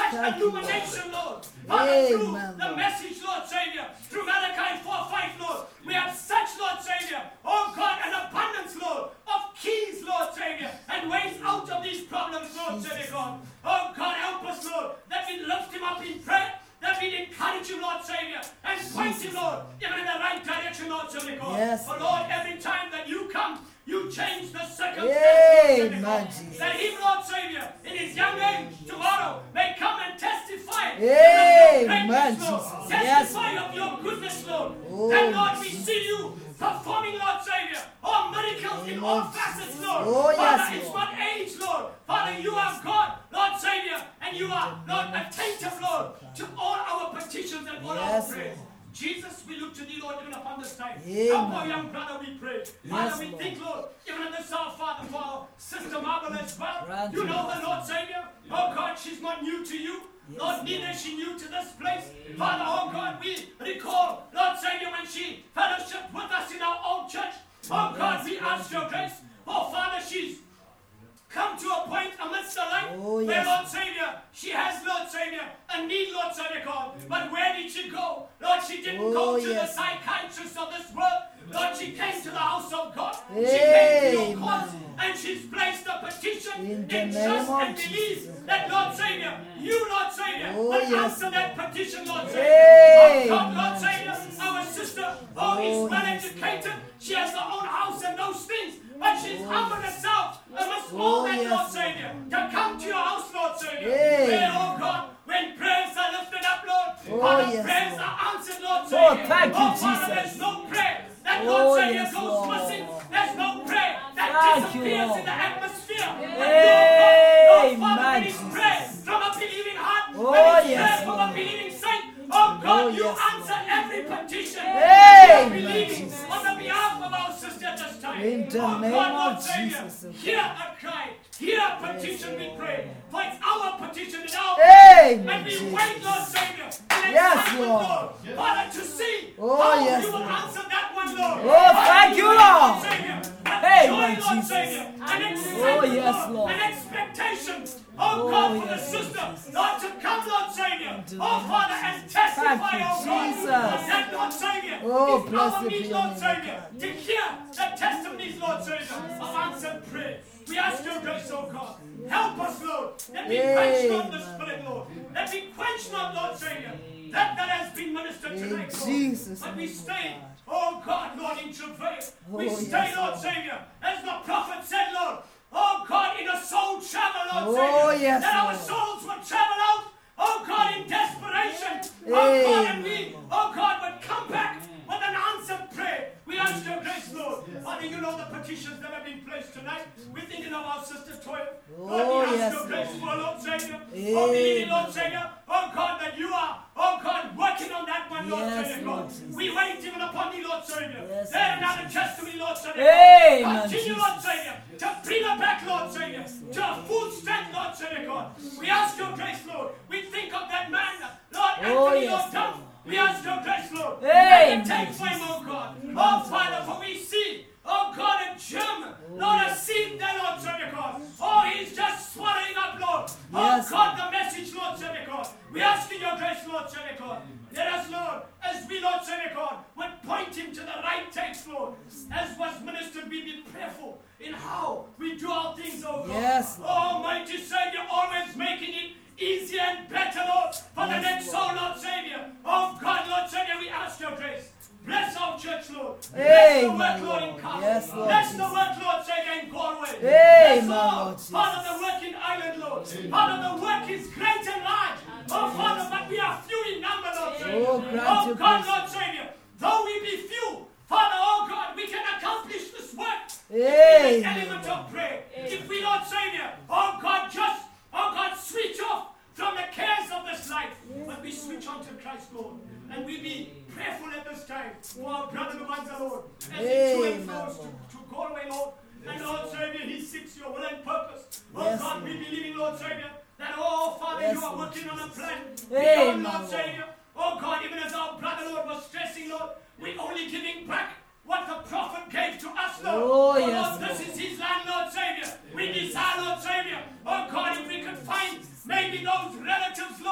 such Thank you, Lord. illumination, Lord. Father, through Amen, the Lord. message, Lord Savior, through Malachi four five, Lord, we have such, Lord Savior, oh God, an abundance, Lord, of keys, Lord Savior, and ways out of these problems, Lord Savior, God. Oh God, help us, Lord, that we lift him up in prayer, that we encourage him, Lord Savior, and point him, Lord, even in the right direction, Lord Savior, God. Yes. For Lord, every time that you come, you change the circumstances, Lord Savior, Amen, God. Jesus. That he, Lord Savior, in his young age, tomorrow, may come and testify of your Amen, greatness, Lord. Jesus. Testify Yes. of your goodness, Lord. Oh, And Lord, we Jesus. see you performing, Lord Savior, all miracles in all Amen, facets, Lord. Oh, Father, yes, it's Lord. not age, Lord. Father, you are God, Lord Savior, and you are, Lord, attentive, Lord, to all our petitions and all Yes, our prayers. Lord. Jesus, we look to thee, Lord, even upon this time. Amen. Help our young brother, we pray. Father, Yes, we Lord. think, Lord, even in this hour, Father, for our sister Marvel as well. Grant You you know the Lord Savior. Oh God, she's not new to you. Yes, Lord, Lord. neither is she new to this place. Father, oh God, we recall, Lord Savior, when she fellowshiped with us in our own church. Oh God, we ask your grace. Oh Father, she's come to a point amidst the life Oh, where, yes. Lord Savior, she has, Lord Savior, a need, Lord Savior, God. But where did she go? Lord, she didn't Oh, go to yes. the psychiatrist of this world. Lord, she came to the house of God. She came to your Amen. cause, and she's placed a petition In in, the name trust of and belief Jesus. that, Lord Savior, you, Lord Savior, Oh, will yes, answer that petition, Lord Savior. Amen. Oh, God, Lord Savior, our sister, oh, Oh, is well yes, educated. She has her own house and those things. But she's humbled herself amidst all Oh, that, yes, Lord Savior, to come to your house, Lord Savior. Amen. Where, oh God, when prayers are lifted up, Lord, Oh, Father, yes, prayers Lord. are answered, Lord Oh, Savior. thank you, oh, Father, Jesus. there's no prayer that, Oh, Lord Savior, yes, goes Lord. missing. There's no prayer that Thank you, disappears Lord. in the atmosphere. But your God, Lord Father, when it's Amen, prayer Jesus. from a believing heart, Oh, when it's yes, prayer from a Lord. believing saint, oh God, Oh, you yes, answer every petition. Amen, We are believing Jesus. on the behalf of our sister at this time. In the oh name God, Lord of Savior, Jesus. hear a cry, hear a petition, we pray. For it's our petition in our Amen, and we Jesus. wait, Lord Savior, in Yes, excitement, Lord. Lord, Father, to see Oh, how yes, you will Lord. answer that one, Lord. Oh, Father, thank we you, wait, Lord. Savior, with Amen, joy, Lord Jesus. Savior, and Oh, excitement, yes, Lord, Lord. and expectation. Oh, Oh, God, for yes, the sister, Jesus. Lord, to come, Lord Savior. Into Oh, the Father, and testify, Thank you, oh God, Jesus. that, Lord Savior, Oh, is blessed our be need, your Lord name, Savior, God. to hear the testimonies, Lord Savior, of answered prayer. We ask your grace, oh God. Help us, Lord, that we quench not the Amen. Spirit, Lord. That we quench not, Lord Savior, that that has been ministered In tonight, Lord. Jesus' But we name, stay, God. oh God, Lord, in travail. We Oh, stay, yes, Lord Lord. Savior, as the prophet said, Lord, oh God, in a soul travel, Lord Oh, Savior, yes, that our Lord. souls would travel out, oh God, in desperation. Oh God, and we, Amen. oh God, would come back with an answered prayer. We ask your grace, Lord. Father, you know the petitions that have been placed tonight. We're thinking of our sister Toya. Lord, Oh, we ask yes, your grace Lord. for Lord Savior. Oh, believing, Lord Amen. Savior. Oh God, that you are, oh God, working on that one, Lord Yes, Savior, Lord God. Jesus. We wait even upon you, Lord Savior. Yes, There Lord another Jesus. testimony, Lord Savior. Amen, Continue, Lord Jesus. Savior, to bring her back, Lord Savior, to a full strength, Lord Savior, God. We ask your grace, Lord. We think of that man, Lord Oh, Anthony, yes, Lord Duff. Lord. We ask your grace, Lord. Amen, And take for him, oh God. Oh Father, for we see, oh God, a German, Lord, a seed there, Lord Savior, God. Oh, he's just swallowing up, Lord. Yes, Oh God, the message, Lord Savior, God. We ask in your grace, Lord Savior, God. Let us, Lord, as we, Lord Savior, God, would point him to the right text, Lord. As was ministered, we be prayerful in how we do our things, oh God. Yes, Lord. Oh, Almighty Savior, always making it easier and better, Lord, for the Yes, next Lord. soul, Lord Savior. Oh God, Lord Savior, we ask your grace. Bless our church, Lord. Bless the Amen, work, Lord, in Lord. Carmel. Yes, Lord Bless the Jesus. work, Lord Savior, in Galway. Amen, Bless all, Lord Jesus. Father, the work in Ireland, Lord. Father, the work is great and large. Oh, Father, but we are few in number, Lord Savior. Oh, grant Oh, your God, grace. Lord Savior, though we be few, Father, oh God, we can accomplish this work. Amen. If we make element of prayer. If we, Lord Savior, oh God, just, oh God, switch off from the cares of this life, but we switch on to Christ, Lord, and we be prayerful at this time for our brother Lumanza, Lord, as he to and Amen, flows to, Lord. to Galway, Lord, and Lord Savior, he seeks your will and purpose. Oh Yes, God, we Lord. believe in Lord Savior that, oh Father, Yes, you are Lord working on a plan. Amen, Beyond, Lord Lord. Savior, oh God, even as our brother, Lord, was stressing, Lord, we only giving back what the prophet gave to us, Lord. Oh, For, yes, Lord, this Lord. is his land, Lord Savior. We desire, Lord Savior, oh God, if we could find maybe those relatives,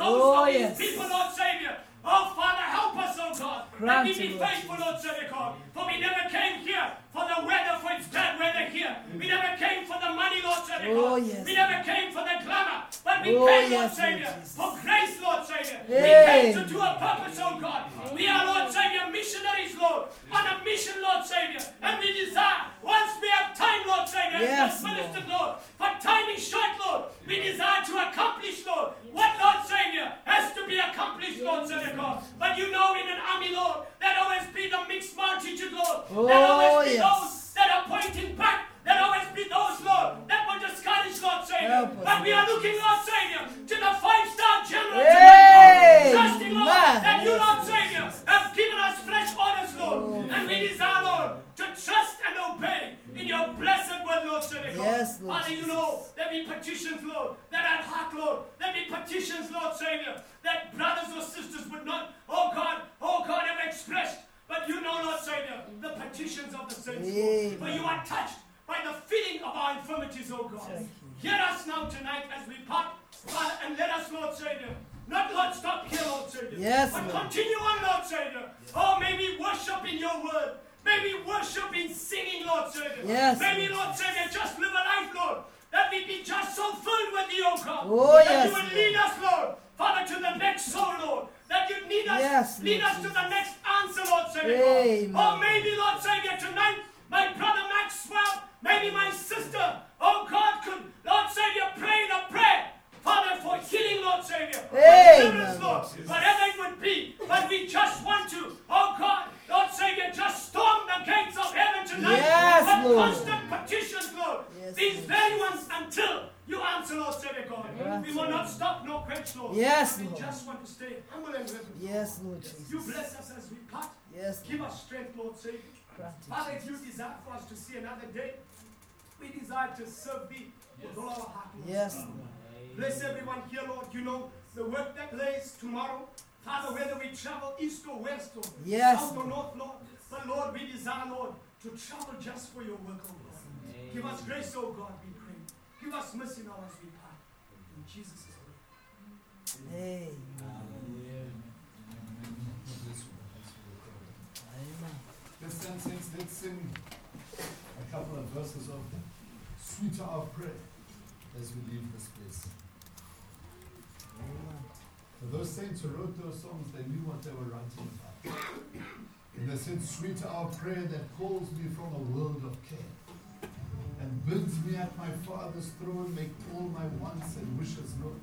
those Oh, of these yes. people, Lord Savior. Oh, Father, help us, oh God. Let Grant me it, be Lord faithful, Lord Savior God. For we never came here for the weather, for it's bad weather here. We never came for the money, Lord Savior Oh, God. yes. We never came for the glamour. But we Oh, came, Lord yes, Lord Savior, Jesus. for grace, Lord Savior. We Hey. came to do a purpose, oh God. We are, Lord Savior, missionaries, Lord, on a mission, Lord Savior. And we desire, once we have time, Lord Savior, Yes, as was ministered, Lord, for time is short, Lord, we desire to accomplish, Lord, what, Lord Savior, has to be accomplished, Lord Savior God. But you know, in an army, Lord, that always be the mixed multitude, Lord. That Oh, always be yes. those that are pointing back. That always be those, Lord, that will discourage, Lord Savior. Help us, But we are Lord looking, Lord Savior, to the five-star general Amen. tonight, Lord. Trusting, Lord, Amen. that you, Yes, Lord Lord Savior, have given us fresh orders, Lord. Oh, And we desire, Lord, to trust and obey in your blessed word, Lord Savior. God. Yes, Lord Father, you know, there be petitions, Lord, that at heart, Lord. There be petitions, Lord Savior, that brothers or sisters would not, oh God, oh God, have expressed. But you know, Lord Savior, the petitions of the saints, Lord. Amen. For you are touched by the feeling of our infirmities, oh God. Thank Hear us now tonight as we part, Father, and let us, Lord Savior, not, Lord, stop here, Lord Savior. Yes, But Lord. continue on, Lord Savior. Oh, may we worship in your word. May we worship in singing, Lord Savior. Yes, May we, Lord Savior, just live a life, Lord, that we be just so filled with you, oh God. Oh, that yes, you will Lord. lead us, Lord, Father, to the next soul, Lord. That you lead us, Yes, lead Lord us to the next answer, Lord Savior. Amen. Oh, maybe, Lord Savior, tonight, my brother Maxwell, maybe my sister, oh God, could, Lord Savior, pray the prayer, Father, for healing, Lord Savior. For Amen, deliverance, Lord. Lord Whatever it would be. But we just want to, oh God, Lord Savior, just storm the gates of heaven tonight. Yes, with Lord. constant petitions, Lord. Yes, These Lord very ones until you answer, Lord Savior God. Yes, We will not stop, no quench, Lord. Yes, We Lord. just want to stay humble and reverent. Yes, Lord You Jesus. bless us as we part. Yes, Give Lord. us strength, Lord Savior. Grant it, Father, if you Jesus. desire for us to see another day, we desire to serve thee with all our heart, Lord. Yes, Lord. Bless everyone here, Lord. You know the work that lays tomorrow. Father, whether we travel east or west or Yes, south or Lord. north, Lord. But Lord, we desire, Lord, to travel just for your work, oh God. Give us grace, oh God, we pray. Give us mercy now as we part. In Jesus' name. Amen. Amen. Let's stand, saints, let's sing a couple of verses of Sweeter Our Prayer as we leave this place. Amen. For those saints who wrote those songs, they knew what they were writing about. And they said, Sweeter our prayer that calls me from a world of care and bids me at my Father's throne make all my wants and wishes known.